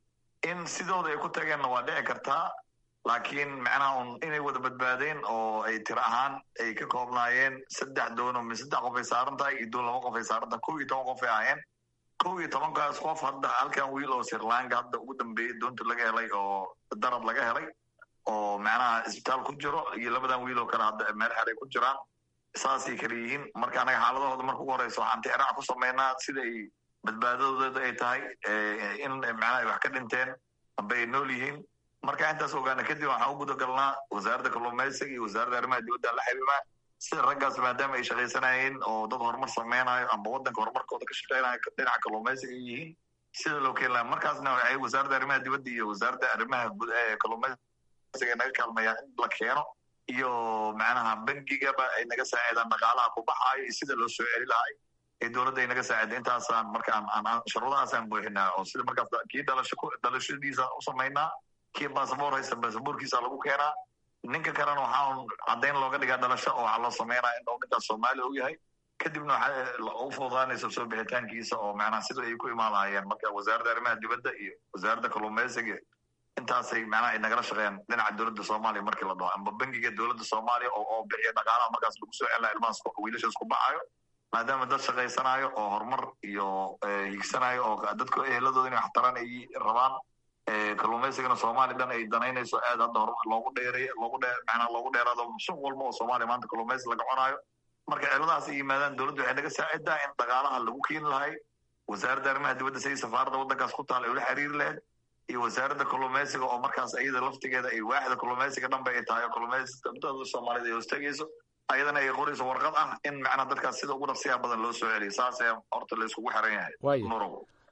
in sidooda ay ku tageenna waa dhici kartaa. laakiin macnaha un inay wada badbaadeen oo ay tiro ahaan ay ka koobnaayeen saddex doono mi saddex qof ay saaran tahay iyo doon laba qof ay saaran tahay kow iyo toban qof ay ahayeen. kow iyo tobankaas qof hadda halkan wiil oo sirlanka hadda ugu dambeeyey doonta laga helay oo darad laga helay oo macnaha isbitaal ku jiro iyo labadan wiil oo kale hadda meel xeray ku jiraan. saasay kala yihiin. marka anaga xaaladahooda marka ugu horeysa waxaan tixraac ku sameynaa sida ay badbaadadooda ay tahay in macnaha ay wax ka dhinteen amba ay nool yihiin. marka intaas ogaana kadib waxaan u gudagalnaa wasaaradda kalluumaysiga iyo wasaaradda arrimaha dibadda la xiriirnaa sida raggaas maadaama ay shaqaysanayeen oo dad horumar sameynayo amba waddanka horumarkooda ka shaqeynayo dhinaca kalluumaysiga ay yihiin sida loo keeni lahaa. markaasna waxay wasaaradda arrimaha dibadda iyo wasaaradda arrimaha guud ee kalluumaysiga naga kaalmayaan in la keeno iyo macnaha bangigaba ay naga saacidaan dhaqaalaha ku baxaayo iyo sida loo soo celi lahay ee dowladda ay naga saacida. intaasaan marka aan shuruudahaasaan buuxinaa oo sida markaas kii dhalasho dhalashadiisa u samaynaa, kii basaboor haysta basaboorkiisa lagu keenaa, ninka kalena waxaa caddayn looga dhigaa dhalasho oo waxaa loo sameynaa in uu ninkaas soomaali u yahay. kadibna waxaa u fududaanaysa soo bixitaankiisa oo macnaha sida ay ku imaanayeen. marka wasaaradda arrimaha dibadda iyo wasaaradda kalluumaysiga intaasay macnaha ay nagala shaqeeyaan dhinaca dowladda soomaaliya markii la dhaho amba bangiga dowladda soomaaliya oo oo bixiya dhaqaalaha markaas lagu soo celina ilmahaas wiilashaas ku baxayo maadaama dad shaqaysanayo oo horumar iyo higsanayo oo dadka eheladooda inay waxtaraan ay rabaan. kalluumaysigana soomaaliya dhan ay danaynayso aad hadda horumar loogu dheeray loogu dheer macnaha loogu dheeraado suuq walba oo soomaaliya maanta kalluumaysi laga cunaayo. marka ciladahaas ay yimaadaan dowladda waxay naga saacidaa in dhaqaalaha lagu keeni lahay. wasaaradda arrimaha dibadda sidii safaaradda waddankaas ku taal ay ula xiriiri lahayd iyo wasaaradda kalluumaysiga oo markaas iyada laftigeeda ay waaxda kalluumaysiga dhanba ay tahay oo kalluumaysiga soomaaliyada ay hoostagayso ayadana ay qorayso warqad ah in macnaha dadkaas sida ugu dhaqsiyaha badan loo soo celiyo. saas ayaa horta la iskugu xiran yahay. nurow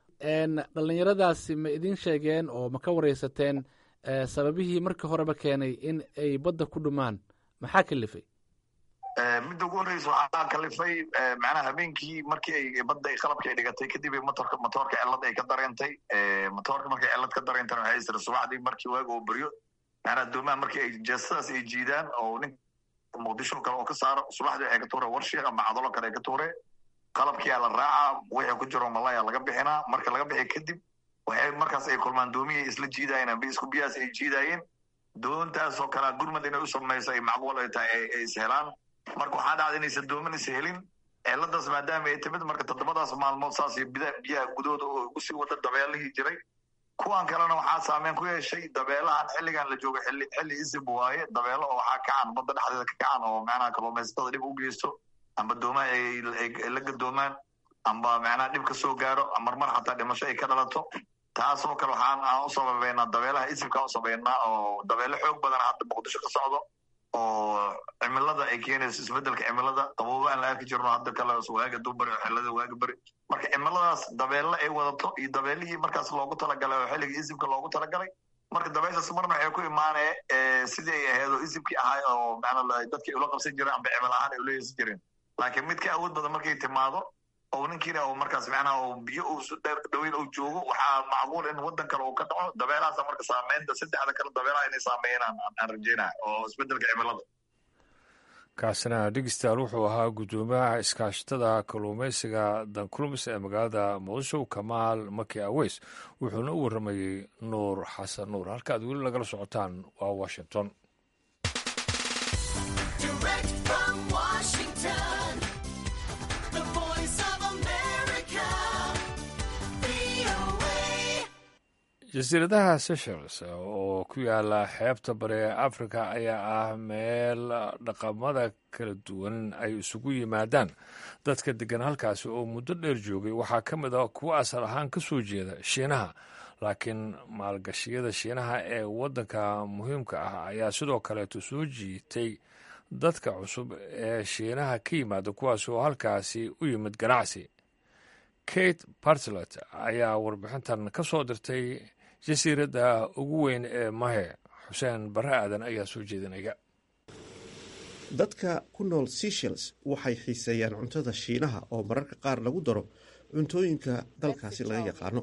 dhalinyaradaasi ma idin sheegeen oo ma ka wareysateen sababihii markii horeba keenay in ay badda ku dhumaan maxaa kalifay? midda ugu horreysa waxaa kalifay macnaha habeenkii markii ay badda ay qalabka ay dhigatay kadib motorka motoorka cilad ay ka dareentay. motoorka markay cilad ka dareentana waxay isra subaxdii markii waaga oo beryo macnaha doomaha markii ay jeestadaas ay jiidaan oo nin muqdisho kale oo ka saaro subaxdii waxay ka tuureen warshiiq ama cadalo kale ay ka tuureen. qalabkiyaa la raacaa wixii ku jiro malaya laga bixinaa. marka laga bixi kadib waxay markaas ay kulmaan doomihii isla jiidayeen amba isku biyahaas ay jiidayeen. doontaasoo kalea gurmad inay u samayso ay macquul ay tahay ay is helaan. marka waxaa dhacda inaysan dooman is helin ciladaas maadaama ay timid marka toddobadaas maalmood saas iyo biyaha gudahooda oo ugu sii wada dabeelihii jiray. kuwan kalena waxaa saameyn ku yeeshay dabeelahan xilligan la joogo xilli xilli isib waaye dabeelo oo waxaa kacan badda dhexdeeda ka kacan oo macnaha kalluumaysatada dhib u geysto amba doomaha ay la gadoomaan amba macnaha dhib ka soo gaaro marmar xataa dhimasho ay ka dhalato. taasoo kale waxaan aan u sababeynaa dabeelaha isibkaan u sababeynaa oo dabeelo xoog badan hadda muqdisho ka socdo oo cimilada ay keenayso isbedelka cimilada qabooba aan la arki jirno hadda kale waaga duubari oo xilada waaga beri. marka cimiladaas dabeelle ay wadato iyo dabeelihii markaas loogu talagalay oo xilliga isibka loogu talagalay. marka dabeeshaas marna waxay ku imaanee sidii ay ahayd oo isibkii ahay oo macnaa dadkii ula qabsan jireen amba cimil ahaan ay ula yeesan jireen. laakiin mid ka awood badan markay timaado oo ninkiina oo markaas macnaha oo biyo uu su dheer dhaweyn uu joogo waxaa macquul in wadan kale uu ka dhaco dabeelahaas marka saameynta saddexda kale dabeelaha inay saameeyaan aan rajeynaa oo isbedelka cimilada. kaasina dhegeystayaal wuxuu ahaa guddoomiyaha iskaashatada kalluumaysiga dankulmis ee magaalada muqdisho kamaal maki aweys wuxuuna u warramayey nuur xasan nuur. halka aad weli lagala socotaan waa washington. jasiiradaha seychelles oo ku yaala xeebta bari ee africa ayaa ah meel dhaqamada kala duwan ay isugu yimaadaan dadka degan halkaasi oo muddo dheer joogay. waxaa ka mid a kuwa asal ahaan ka soo jeeda shiinaha, laakiin maalgashiyada shiinaha ee waddanka muhiimka ah ayaa sidoo kaleeto soo jiitay dadka cusub ee shiinaha ka yimaada kuwaas oo halkaasi u yimid ganacsi. kate bartlet ayaa warbixintan ka soo dirtay jasiiradda ugu weyn ee mahe. xuseen barre aadan ayaa soo jeedinaya. dadka ku nool seychelles waxay xiiseeyaan cuntada shiinaha oo mararka qaar lagu daro cuntooyinka dalkaasi laga yaqaano.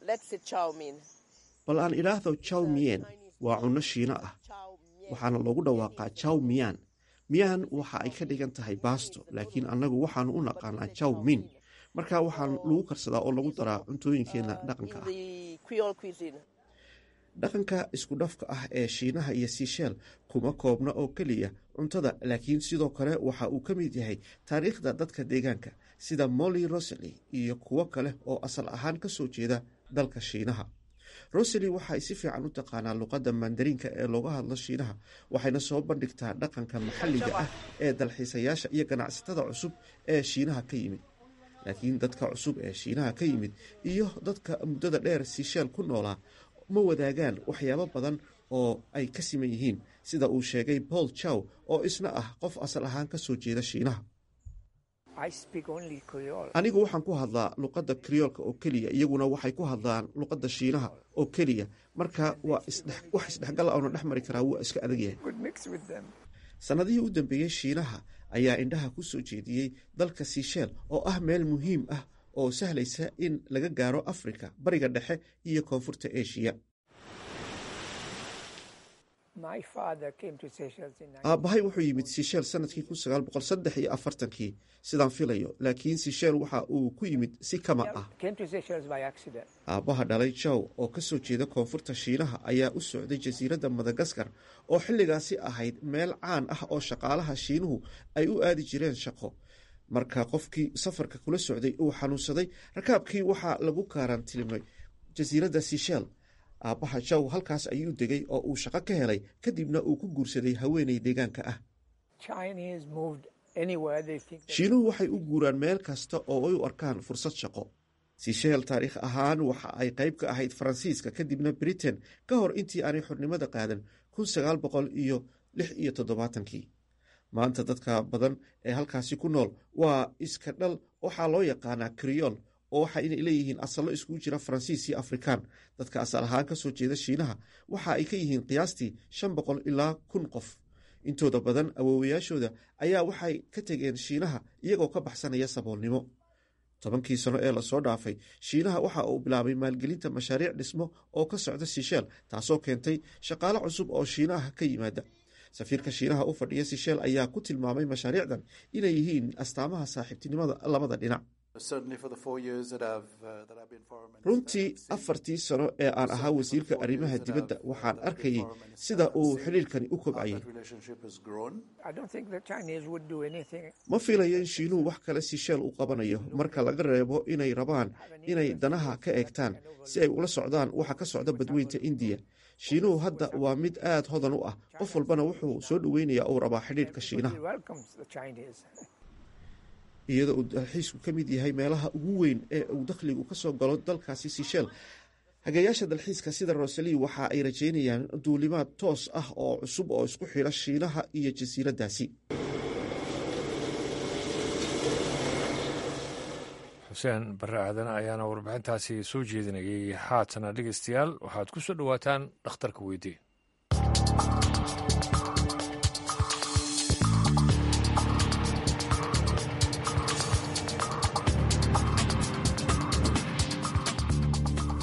bal aan idhaahdo chow mien waa cunno shiino ah, waxaana loogu dhawaaqaa chow mian. miyan waxa ay ka dhigan tahay baasto, laakiin annagu waxaanu u naqaanaa chow min. markaa waxaan lagu karsadaa oo lagu daraa cuntooyinkeenna dhaqanka ah. dhaqanka isku dhafka ah ee shiinaha iyo seychell kuma koobna oo keliya cuntada, laakiin sidoo kale waxa uu ka mid yahay taariikhda dadka deegaanka sida molly rosely iyo kuwo kale oo asal ahaan ka soo jeeda dalka shiinaha. rosely waxay si fiican u taqaanaa luqadda mandariinka ee looga hadlo shiinaha, waxayna soo bandhigtaa dhaqanka maxalliga ah ee dalxiisayaasha iyo ganacsatada cusub ee shiinaha ka yimid. laakiin dadka cusub ee shiinaha ka yimid iyo dadka muddada dheer seychell ku noolaa ma wadaagaan waxyaabo badan oo ay ka siman yihiin, sida uu sheegay paul chow oo isna ah qof asal ahaan ka soo jeeda shiinaha. anigu waxaan ku hadlaa luqadda kriyoolka oo keliya, iyaguna waxay ku hadlaan luqadda shiinaha oo keliya, marka waa wax isdhexgal oona dhex mari karaa waa iska adag yahay. sannadihii u dambeeyey shiinaha ayaa indhaha ku soo jeediyey dalka seychell oo ah meel muhiim ah oo sahlaysa in laga gaaro afrika, bariga dhexe iyo koonfurta eshiya. aabbahay wuxuu yimid seychell sanadkii kun sagaal boqol saddex iyo afartankii sidaan filayo, laakiin seychell waxa uu ku yimid si kama ah. aabbaha dhalay chow oo ka soo jeeda koonfurta shiinaha ayaa u socday jasiiradda madagaskar oo xilligaasi ahayd meel caan ah oo shaqaalaha shiinuhu ay u aadi jireen shaqo. marka qofkii safarka kula socday uu xanuunsaday, rakaabkii waxaa lagu kaaraantilimay jasiiradda seychell. aabbaha chow halkaas ayuu degay oo uu shaqo ka helay, kadibna uu ku guursaday haweeney deegaanka ah. shiinuhu waxay u guuraan meel kasta oo ay u arkaan fursad shaqo. seychell taariikh ahaan waxa ay qayb ka ahayd faransiiska, kadibna britain ka hor intii aanay xornimada qaadan kun sagaal boqol iyo lix iyo toddobaatankii. maanta dadka badan ee halkaasi ku nool waa iska dhal, waxaa loo yaqaanaa kriyool oo waxa inay leeyihiin asallo iskugu jira faransiis iyo afrikaan. dadka asal ahaan ka soo jeeda shiinaha waxa ay ka yihiin qiyaastii shan boqol ilaa kun qof. intooda badan awoowayaashooda ayaa waxay ka tegeen shiinaha iyagoo ka baxsanaya saboolnimo. tobankii sano ee lasoo dhaafay, shiinaha waxa uu bilaabay maalgelinta mashaariic dhismo oo ka socda seychell, taasoo keentay shaqaale cusub oo shiinaha ka yimaada. safiirka shiinaha u fadhiya seychell ayaa ku tilmaamay mashaariicdan inay yihiin astaamaha saaxiibtinimada labada dhinac. runtii afartii sano ee aan ahaa wasiirka arrimaha dibadda waxaan arkayay sida uu xidhiirkani u kobcayay. ma filayo in shiinuhu wax kale seychell u qabanayo, marka laga reebo inay rabaan inay danaha ka eegtaan si ay ula socdaan waxa ka socda badweynta indiya. shiinuhu hadda waa mid aad hodan u ah, qof walbana wuxuu soo dhoweynayaa uu rabaa xidhiirka shiinaha. iyadoo uu dalxiisku ka mid yahay meelaha ugu weyn ee uu dakhligu ka soo galo dalkaasi seychell, hagayaasha dalxiiska sida rosely waxa ay rajeynayaan duulimaad toos ah oo cusub oo isku xidha shiinaha iyo jasiiraddaasi. xuseen barre aadan ayaana warbixintaasi soo jeedinayay. haatana dhegeystayaal waxaad ku soo dhowaataan dhakhtarka weydii.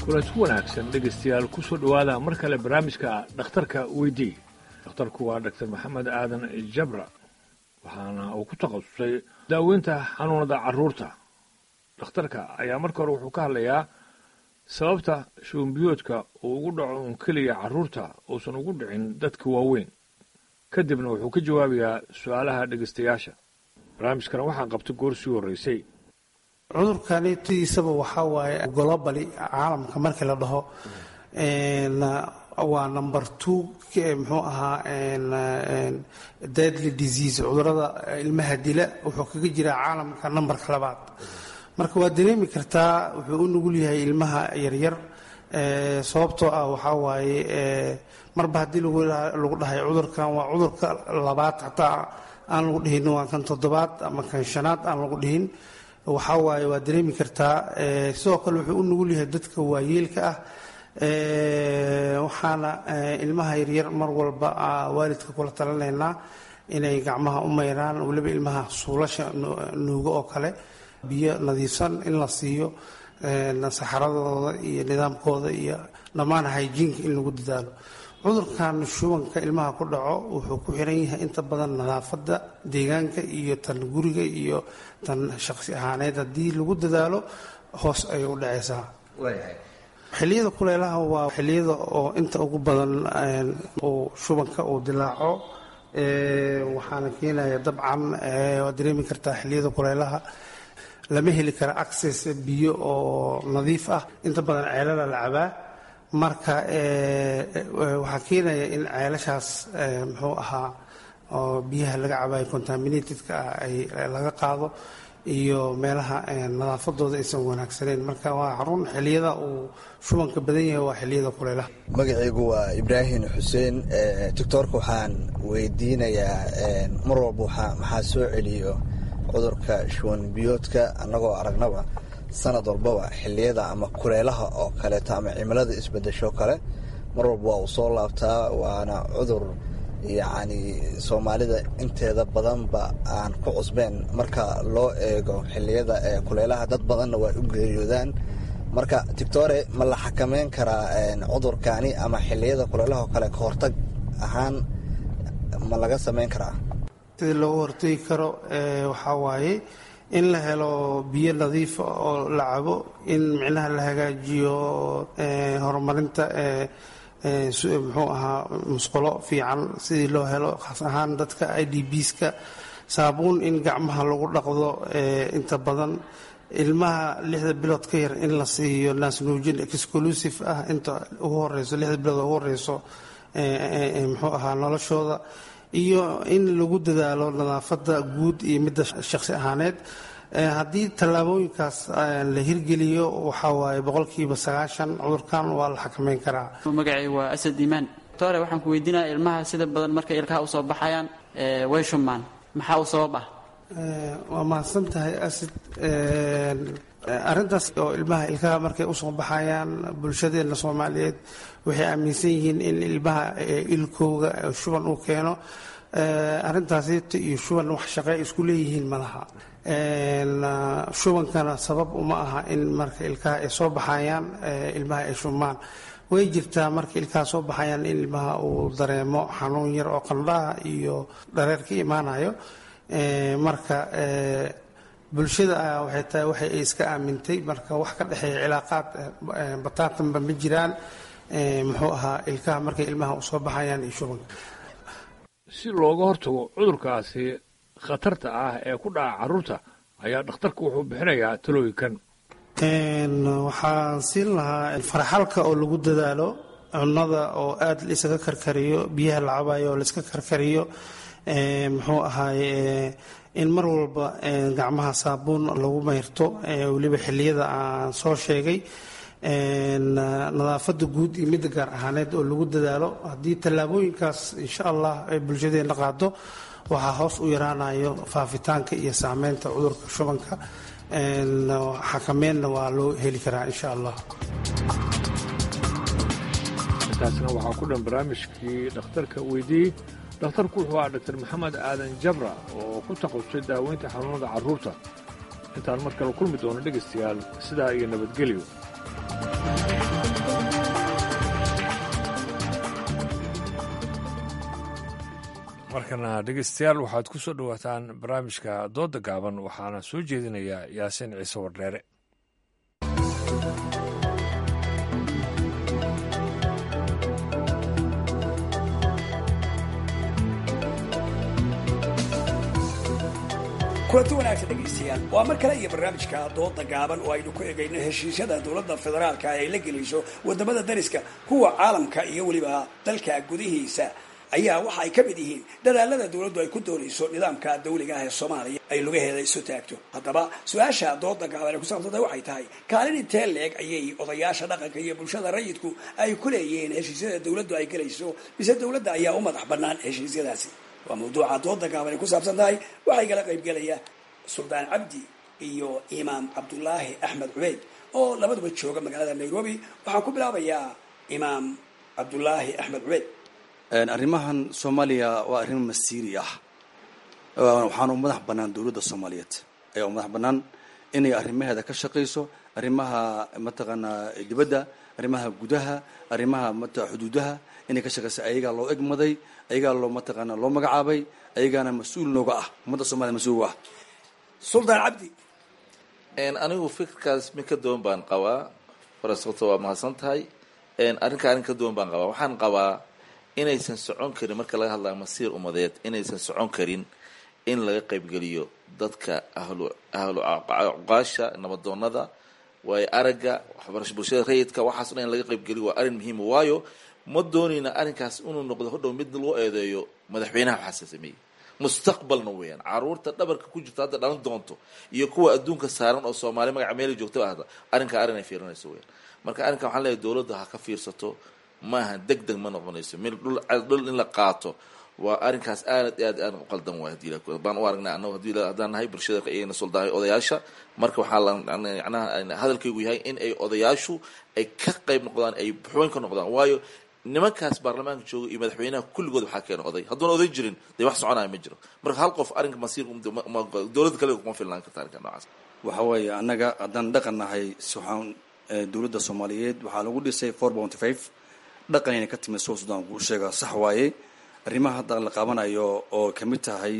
kulanti wanaagsan dhegaystayaal ku soo dhowaada mar kale barnaamijka dhakhtarka weydii. dhakhtarku waa dhaktar maxamed aadan jabra waxaana uu ku takhasusay daaweynta xanuunada carruurta. dhakhtarka ayaa marka hore wuxuu ka hadlayaa sababta shubanbiyoodka uu ugu dhaco un keliya carruurta uusan ugu dhicin dadka waaweyn. kadibna wuxuu ka jawaabayaa su-aalaha dhegaystayaasha. barnaamijkana waxaa qabtay goor sii horreysay. cudurkani tidiisaba waxaa waaye globally caalamka markii la dhaho waa number two muxuu ahaa deadly disease cudurada ilmaha dila wuxuu kaga jiraa caalamka numberka labaad. marka waa dareemi kartaa wuxuu u nugul yahay ilmaha yaryar sababtoo ah waxaa waaye marba haddii lagu dhahay cudurkan waa cudurka labaad xataa aan lagu dhihin waa kan toddobaad ama kan shanaad aan lagu dhihin waxaa waaye waa dareemi kartaa. sidoo kale wuxuu u nugul yahay dadka waayeelka ah waxaana ilmaha yaryar mar walba waalidka kula talinaynaa inay gacmaha u mayraan weliba ilmaha suulasha nuugo oo kale biyo nadiifsan in la siiyo saxaradooda iyo nidaamkooda iyo dhammaan hygiinka in lagu dadaalo. cudurkan shubanka ilmaha ku dhaco wuxuu ku xiran yahay inta badan nadaafadda deegaanka iyo tan guriga iyo tan shaqsi ahaaneed haddii lagu dadaalo hoos ayay u dhacaysaa. xilliyada kuleelaha waa xilliyada oo inta ugu badan uu shubanka uu dilaaco waxaana keenaya dabcan waad dareemi kartaa xilliyada kuleelaha lama heli kara access biyo oo nadiif ah inta badan ceelala la cabaa marka waxaa keenaya in ceelashaas muxuu ahaa oo biyaha laga cabayo contaminatedka ah ay laga qaado iyo meelaha nadaafadooda aysan wanaagsaneyn. marka waa xarun xiliyada uu shubanka badan yahay waa xiliyada kuleelaha. magacaygu waa ibraahim xuseen. doctoorka waxaan weydiinayaa mar walba maxaa soo celiyo cudurka shuban biyoodka annagoo aragnaba sanad walbaba xiliyada ama kuleelaha oo kaleeto ama cimilada isbedesho kale mar walba waa uu soo laabtaa waana cudur yacni soomaalida inteeda badanba aan ku cusbeen marka loo eego xiliyada ee kuleelaha dad badanna waa u geeriyoodaan. marka doctore ma la xakameyn karaa cudurkaani ama xiliyada kuleelaha oo kale ka hortag ahaan ma laga sameyn karaa? sidii looga hortagi karo waxaa waaye in la helo biyo nadiifa oo la cabo in micnaha la hagaajiyo horumarinta muxuu ahaa musqulo fiican sidii loo helo khaas ahaan dadka i d bska saabuun in gacmaha lagu dhaqdo inta badan ilmaha lixda bilood ka yar in la siiyo naasnuujin exclusive ah inta ugu horeyso lixda bilood ugu horeyso muxuu ahaa noloshooda iyo in lagu dadaalo nadaafadda guud iyo midda shakhsi ahaaneed. haddii tallaabooyinkaas la hirgeliyo waxaa waaye boqolkiiba sagaashan cudurkan waa la xakameyn karaa. magacay waa asad iimaan. doctore waxaan ku weydiinaya ilmaha sida badan markay ilkaha usoo baxayaan way shumaan maxaa u sabab ah? waa mahadsan tahay asad. arrintaas oo ilmaha ilkaha markay usoo baxayaan bulshadeena soomaaliyeed waxay aaminsan yihiin in ilmaha ilkooga shuban uu keeno. arrintaasito iyo shuban wax shaqey isku leeyihiin malaha. shubankana sabab uma aha in marka ilkaha ay soo baxayaan ilmaha ay shumaan. way jirtaa marka ilkaha soo baxayaan in ilmaha uu dareemo xanuun yar oo qandhaha iyo dhareer ka imaanayo. marka bulshada waxay tahay waxay ay iska aamintay marka wax ka dhexeeya cilaaqaad bataatanba ma jiraan muxuu ahaa ilkaha markay ilmaha usoo baxayaan iyo shubanka. si looga hortago cudurkaasi khatarta ah ee ku dhaca carruurta ayaa dhakhtarku wuxuu bixinayaa talooyinkan. waxaan siin lahaa faraxalka oo lagu dadaalo cunnada oo aad la isaga karkariyo biyaha la cabayo oo la iska karkariyo muxuu ahaaye in mar walba gacmaha saabuun lagu mayrto weliba xilliyada aan soo sheegay. nadaafadda guud iyo midda gaar ahaaneed oo lagu dadaalo haddii tallaabooyinkaas insha allah ay bulshadeena qaado waxaa hoos u yaraanayo faafitaanka iyo saameynta cudurka shubanka. xakameynna waa loo heli karaa insha allah. intaasna waxaa ku dhan barnaamijkii dhakhtarka weydiyey. dhakhtarku wuxuu ahaa dhaktar maxamed aadan jabra oo ku takhasusay daaweynta xanuunada carruurta. intaan mar kale kulmi doono dhegaystayaal sidaa iyo nabadgelyo. markana dhegeystayaal waxaad ku soo dhowaataan barnaamijka dooda gaaban waxaana soo jeedinayaa yaasiin ciise wardheere. kulanti wanaagsan dhegaystayaal waa mar kale iyo barnaamijka dooda gaaban oo aynu ku egayno heshiisyada dowladda federaalka ay la gelayso wadamada dariska kuwa caalamka iyo weliba dalka gudihiisa ayaa waxa ay ka mid yihiin dadaalada dowladdu ay ku doonayso nidaamka dawliga ah ee soomaaliya ay lugaheeda isu taagto. haddaba su-aasha dooda gaaban ee ku saabsantay waxay tahay kaalin intee leeg ayay odayaasha dhaqanka iyo bulshada rayidku ay ku leeyihiin heshiisyada dowladdu ay gelayso mise dowladda ayaa u madax bannaan heshiisyadaasi? waa mawduuca dooda gaaban ay ku saabsan tahay. waxay kala qaybgelaya suldaan cabdi iyo imaam cabdulaahi axmed cubeyd oo labaduba jooga magaalada nairobi. waxaan ku bilaabayaa imaam cabdulaahi axmed cubeyd. arrimahan soomaaliya waa arrin masiiri ah, waxaana u madax bannaan dowladda soomaaliyeed ayaa u madax bannaan inay arrimaheeda ka shaqayso, arrimaha mataqaanaa dibadda, arrimaha gudaha, arrimaha mata xuduudaha inay ka shaqayso. ayagaa loo egmaday, ayagaa loo mataqaanaa loo magacaabay, ayagaana mas-uul nooga ah, ummadda soomaliya mas-uul uga ah. suldaan cabdi. anigu fikirkaas mid ka duwan baan qabaa. farasabto waa mahadsan tahay. arrinka arrin ka duwan baan qabaa. waxaan qabaa inaysan socon karin marka laga hadlayo masiir umadeed, inaysan socon karin in laga qaybgeliyo dadka ahlu ahlu cuqaasha, nabadoonada, waayo aragga, waxbarasho bulshada rayidka, waxaas o dhan in laga qaybgeliyo waa arrin muhiima. waayo ma doonayna arrinkaas inuu noqdo hodhow mid loo eedeeyo madaxweynaha waxaasa sameeyey. mustaqbalna weeyaan caruurta dhabarka ku jirta hadda dhalan doonto iyo kuwa adduunka saaran oo soomaali magaca meeli joogtaba ahda arrinka arrin ay fiirinayso weeyaan. marka arrinkan waxaan leeyahay dowladda ha ka fiirsato, maaha deg deg ma noqonayso mil dhul dhul in la qaato. waa arrinkaas aad aad aad u qaldan waay hadii la baan u aragnaa annagu hadii haddaan nahay bulshada iyagana soldahay odayaasha. marka waxaa la macnaha hadalkaygu yahay in ay odayaashu ay ka qayb noqdaan, ay xubin ka noqdaan. waayo nimankaas baarlamaanka jooga iyo madaxweynaha kulligood waxaa keena oday. hadduuna oday jirin dee wax soconaya ma jiro. marka hal qof arrinka masiir dowladda kale kuma filnaan karta arrinka noocaas. waxa weeye annaga haddaan dhaqan nahay waxaan dowladda soomaaliyeed waxaa lagu dhisay four bounty five dhaqanayna ka timid soo sudan kuu sheega sax waaye. arrimaha hadda la qaabanayo oo kamid tahay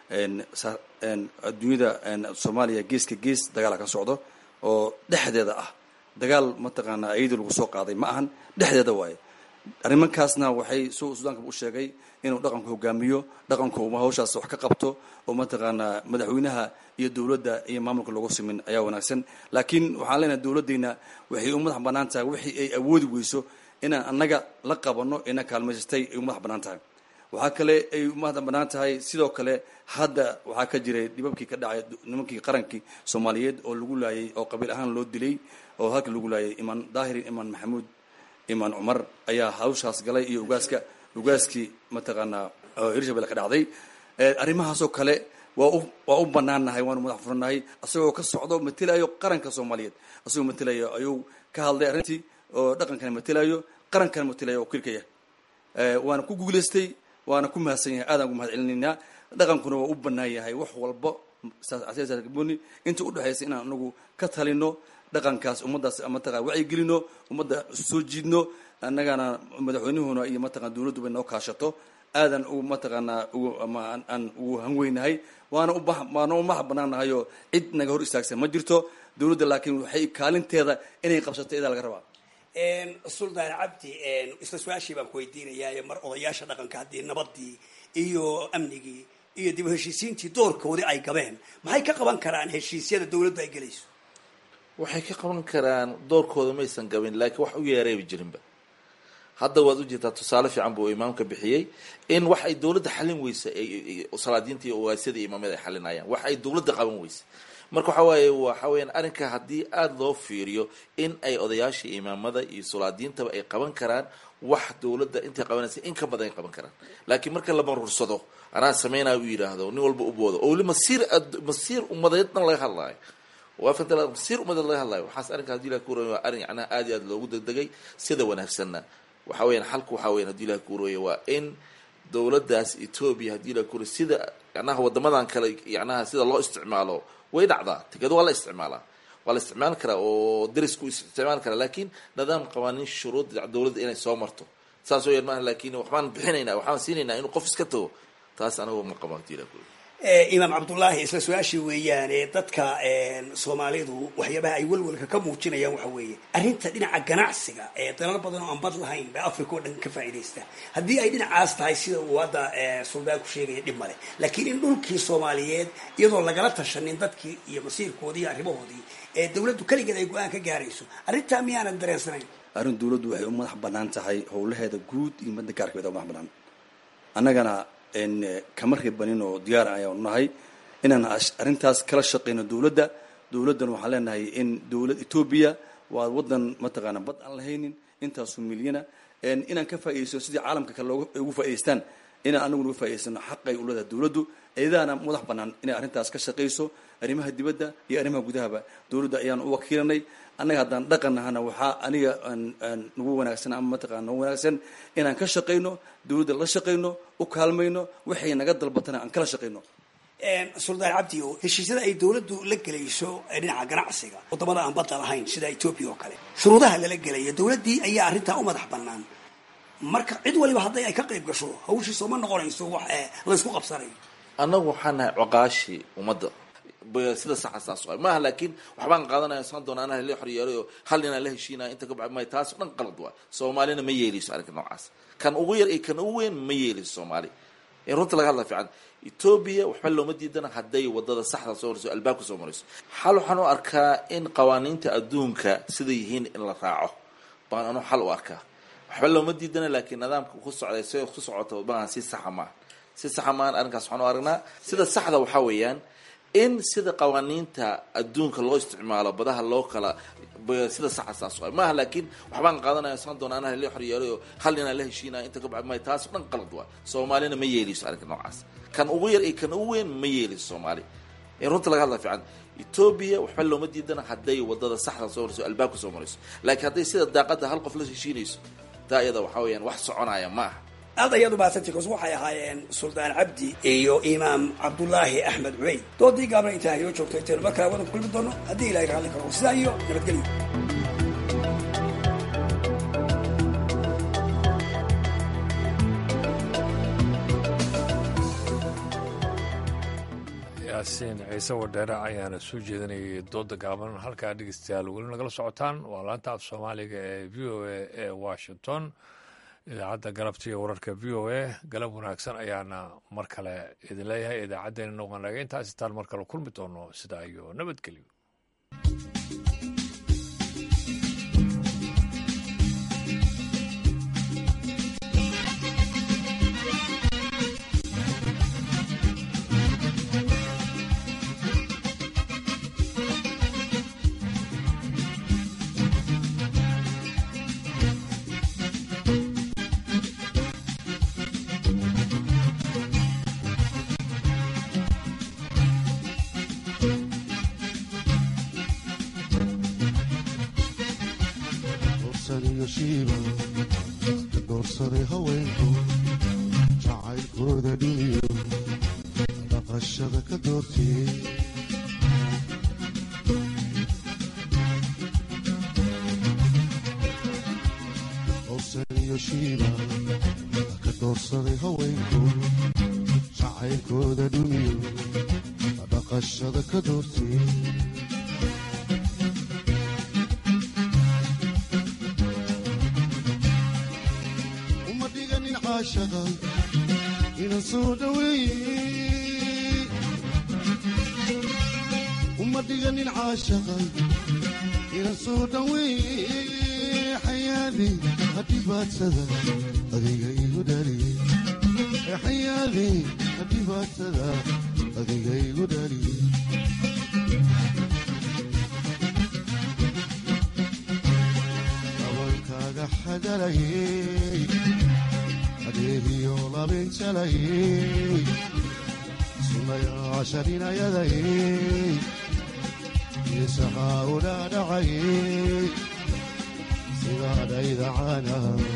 adduunyada soomaaliya geeska gees dagaala ka socdo oo dhexdeeda ah dagaal mataqaanaa iyadii lagu soo qaaday ma ahan, dhexdeeda waaye. arrimankaasna waxay soo sudaanka u sheegay inuu dhaqanku hogaamiyo, dhaqanku uma hawshaas wax ka qabto oo mataqaanaa madaxweynaha iyo dowladda iyo maamulka loogu simin ayaa wanaagsan. laakiin waxaan leenahay dowladdeena waxay u madax bannaan tahay wixii ay awoodi weyso inaan annaga la qabano ina kaalmaysatay ay u madax bannaan tahay. waxaa kale ay u madax bannaan tahay sidoo kale hadda waxaa ka jiray dhibabkii ka dhacay nimankii qarankii soomaaliyeed oo lagu laayay oo qabiil ahaan loo dilay oo halka lagu laayay imaan daahir imaan maxamuud imaan cumar ayaa hawshaas galay iyo ugaaska ugaaskii mataqaanaa hirshabelle ka dhacday. arrimahaasoo kale waa u waa u banaannahay, waanu madax furanahay. asagoo ka socdo matelayo qaranka soomaaliyeed, asagoo matelayo ayuu ka hadlay arrintii oo dhaqankana matelayo, qarankana matelayo oo kirkaya. waana ku guulaystay, waana ku mahadsan yahay, aadaan ugu mahad celinaynaa. dhaqankuna waa u banaan yahay wax walba saasboni inta udhexaysa inaan anagu ka talino dhaqankaas ummadaas mataqaa wacyigelino, ummadda soo jiidno. annagana madaxweynuhuna iyo mataqana dowladdu bay noo kaashato. aadan ugu mataqaanaa ugu ama aan ugu hanweynahay, waana u waana u madax banaannahay oo cid naga hor istaagsan ma jirto. dowladda laakiin waxay kaalinteeda inay qabsato idaa laga rabaa. suldaan cabdi, isla su-aashii baan ku weydiinayaa. mar odayaasha dhaqanka haddii nabadii iyo amnigii iyo dib u heshiisiintii doorkoodii ay gabeen, maxay ka qaban karaan heshiisyada dowladdu ay gelayso? waxay ka qaban karaan doorkooda maysan gabin, laakiin wax u yeereebi jirinba. hadda waad u jeedaa tusaale fiican buu imaamka bixiyey in wax ay dowladda xalin weysa salaadiinta iyo owaasiyada iyo imaamyada ay xalinayaan, wax ay dowladda qaban weysa. marka waxa waaye waxa weeyaan arrinka haddii aada loo fiiriyo in ay odayaasha imaamada iyo salaadiintaba ay qaban karaan wax dowladda intay qabanaysa in ka badan ay qaban karaan. laakiin marka la maruursado anaa sameynaya u yidhaahdo nin walba u boodo oo weli masiir masiir ummadeedna laga hadlaayo waafanta masiir ummadeed laga hadlaayo, waxaas arrinka hadii ilaha kuurooya waa arrin yacnaha aada iyo aada loogu degdegay. sida wanaagsanna waxa weyaan xalku waxaa weyan hadii ilaha kuurooya waa in dowladdaas etoobiya hadii ilaha kuurooya sida yacnaha wadamadan kale yacnaha sida loo isticmaalo way dhacdaa. tikado waa la isticmaalaa, waa la isticmaali karaa oo darisku isticmaali karaa, laakiin nidaam qawaaniin shuruud dowladda inay soo marto saas weyaan maaha. laakiin waxbaan bixinaynaa waxbaan siinaynaa inuu qof iska tago taas anigu ma qabo jira ku imaam cabdullaahi isla su-aashii weeyaane dadka soomaalidu waxyaabaha ay walwalka ka muujinayaan waxa weeye arrinta dhinaca ganacsiga ee dalal badan oo aan bad lahayn ba africa oo dhan ka faa'iidaysta haddii ay dhinacaas tahay sida uu hadda suldaanku sheegaya dhib male laakiin in dhulkii soomaaliyeed iyadoo lagala tashanin dadkii iyo masiirkoodii iyo arrimahoodii ee dawladdu keligeed ay go-aan ka gaarayso arrintaa miyaanan dareensanayn arrin dawladdu waxay u madax bannaan tahay howlaheeda guud iyo madda gaarkeeda u madax bannaan annagana kama reebanin oo diyaar ayaan nahay inaan arrintaas kala shaqeyno dawladda dawladdan waxaan leenahay in dawlad Ethiopia waa wadan mataqaana bad aan lahaynin intaasoo milyana inaan ka faa'iideysto sidii caalamka kale ugu faa'iideystaan inaan anagu ugu faa'iideysano xaqay u leedahay dawladdu eedaana madax bannaan inay arrintaas ka shaqeyso arrimaha dibadda iyo arrimaha gudahaba dawladda ayaan u wakiilanay annaga haddaan dhaqannahana waxaa aniga nagu wanaagsan ama mataqaana nagu wanaagsan inaan ka shaqeyno dawladda la shaqeyno u kaalmayno waxay naga dalbatana aan kala shaqeyno suldaan cabdi oo heshiisyada ay dawladdu la gelayso dhinaca ganacsiga wadamada aan badda lahayn sida Ethiopia oo kale shuruudaha lala gelaya dawladdii ayaa arrintaa u madax bannaan marka cid waliba hadday ay ka qayb gasho hawshii sooma noqonayso wax la isku qabsanayo annagu waxaan nahay coqaashi ummadda sida saxasaas ah ma laakiin waxbaan qaadanaya san doona anaha la xiriyeeyo hal ina la heshiinaa inta ka bacmay taas dhan qalad waa Soomaalina ma yeeliso arrinka noocaas kan ugu yar ee kan ugu weyn ma yeeliso Soomaali in runta laga hadla fiican Ethiopia waxba looma diidana haday wadada saxda soo marayso albaabka soo marayso xal waxaan u arkaa in qawaaniinta adduunka sida yihiin in la raaco baan anu xal u arkaa waxba looma diidana laakiin nidaamka ku socday soo ku socoto baan si sax ma si sax ma arrinkaas waxaan u aragnaa sida saxda waxa weeyaan in sida qawaaniinta adduunka loo isticmaalo badaha loo kala sida saxasaas ah ma laakiin waxbaan qaadanaya san doona anaha la xiriyeeyo hal ina la heshiinaa inta ka bacmay taas dhan qalad waa Soomaalina ma yeeliso arrinka noocaas kan ugu yar ee kan ugu weyn ma yeeliso Soomaali in runta laga hadla fiican Ethiopia waxba looma diidana haday wadada saxda soo marayso albaabka soo marayso laakiin haday sida daaqada hal qof la heshiinayso taayada waxa weeyaan wax soconaya ma aad ayaad u baahantihiin waxay ahaayeen suldaan cabdi iyo imaam cabdullaahi axmed cubeyd doodii gaabna intaa iyo joogtay intaan markaa wada kulmi doono haddii ilaahay raalli karo sidaa iyo nabadgelyo yaasiin ciise wadheere ayaana soo jeedinayay dooda gaaban halkaa dhegeystayaal weli nagala socotaan waa laanta af soomaaliga ee v o a ee washington idaacadda galabta iyo wararka v o a galab wanaagsan ayaana mar kale idin leeyahay idaacaddeenna noqonaga intaas itaan mar kale kulmi doono sidaa iyo nabadgelyo doorsaday haweenku jacaylkooda dhiniyo dhaqashada ka doortiyey dorsaniyo shiiba ka doorsaday haweenku jacaylkooda dhiniyo dhaqashada ka doortiyey ina soo dhaweeye uma dhiganin caashaqay ina soo dhaweeye xayaadi hadhibaadsada adiga igu dhaliye xayaadi hadhibaadsada adiga igu dhaliye abankaaga xadalayey adeegiyo labinjalayey sunayaasharinayadayey isahaa u dhaadhacayey sidaadhayda caana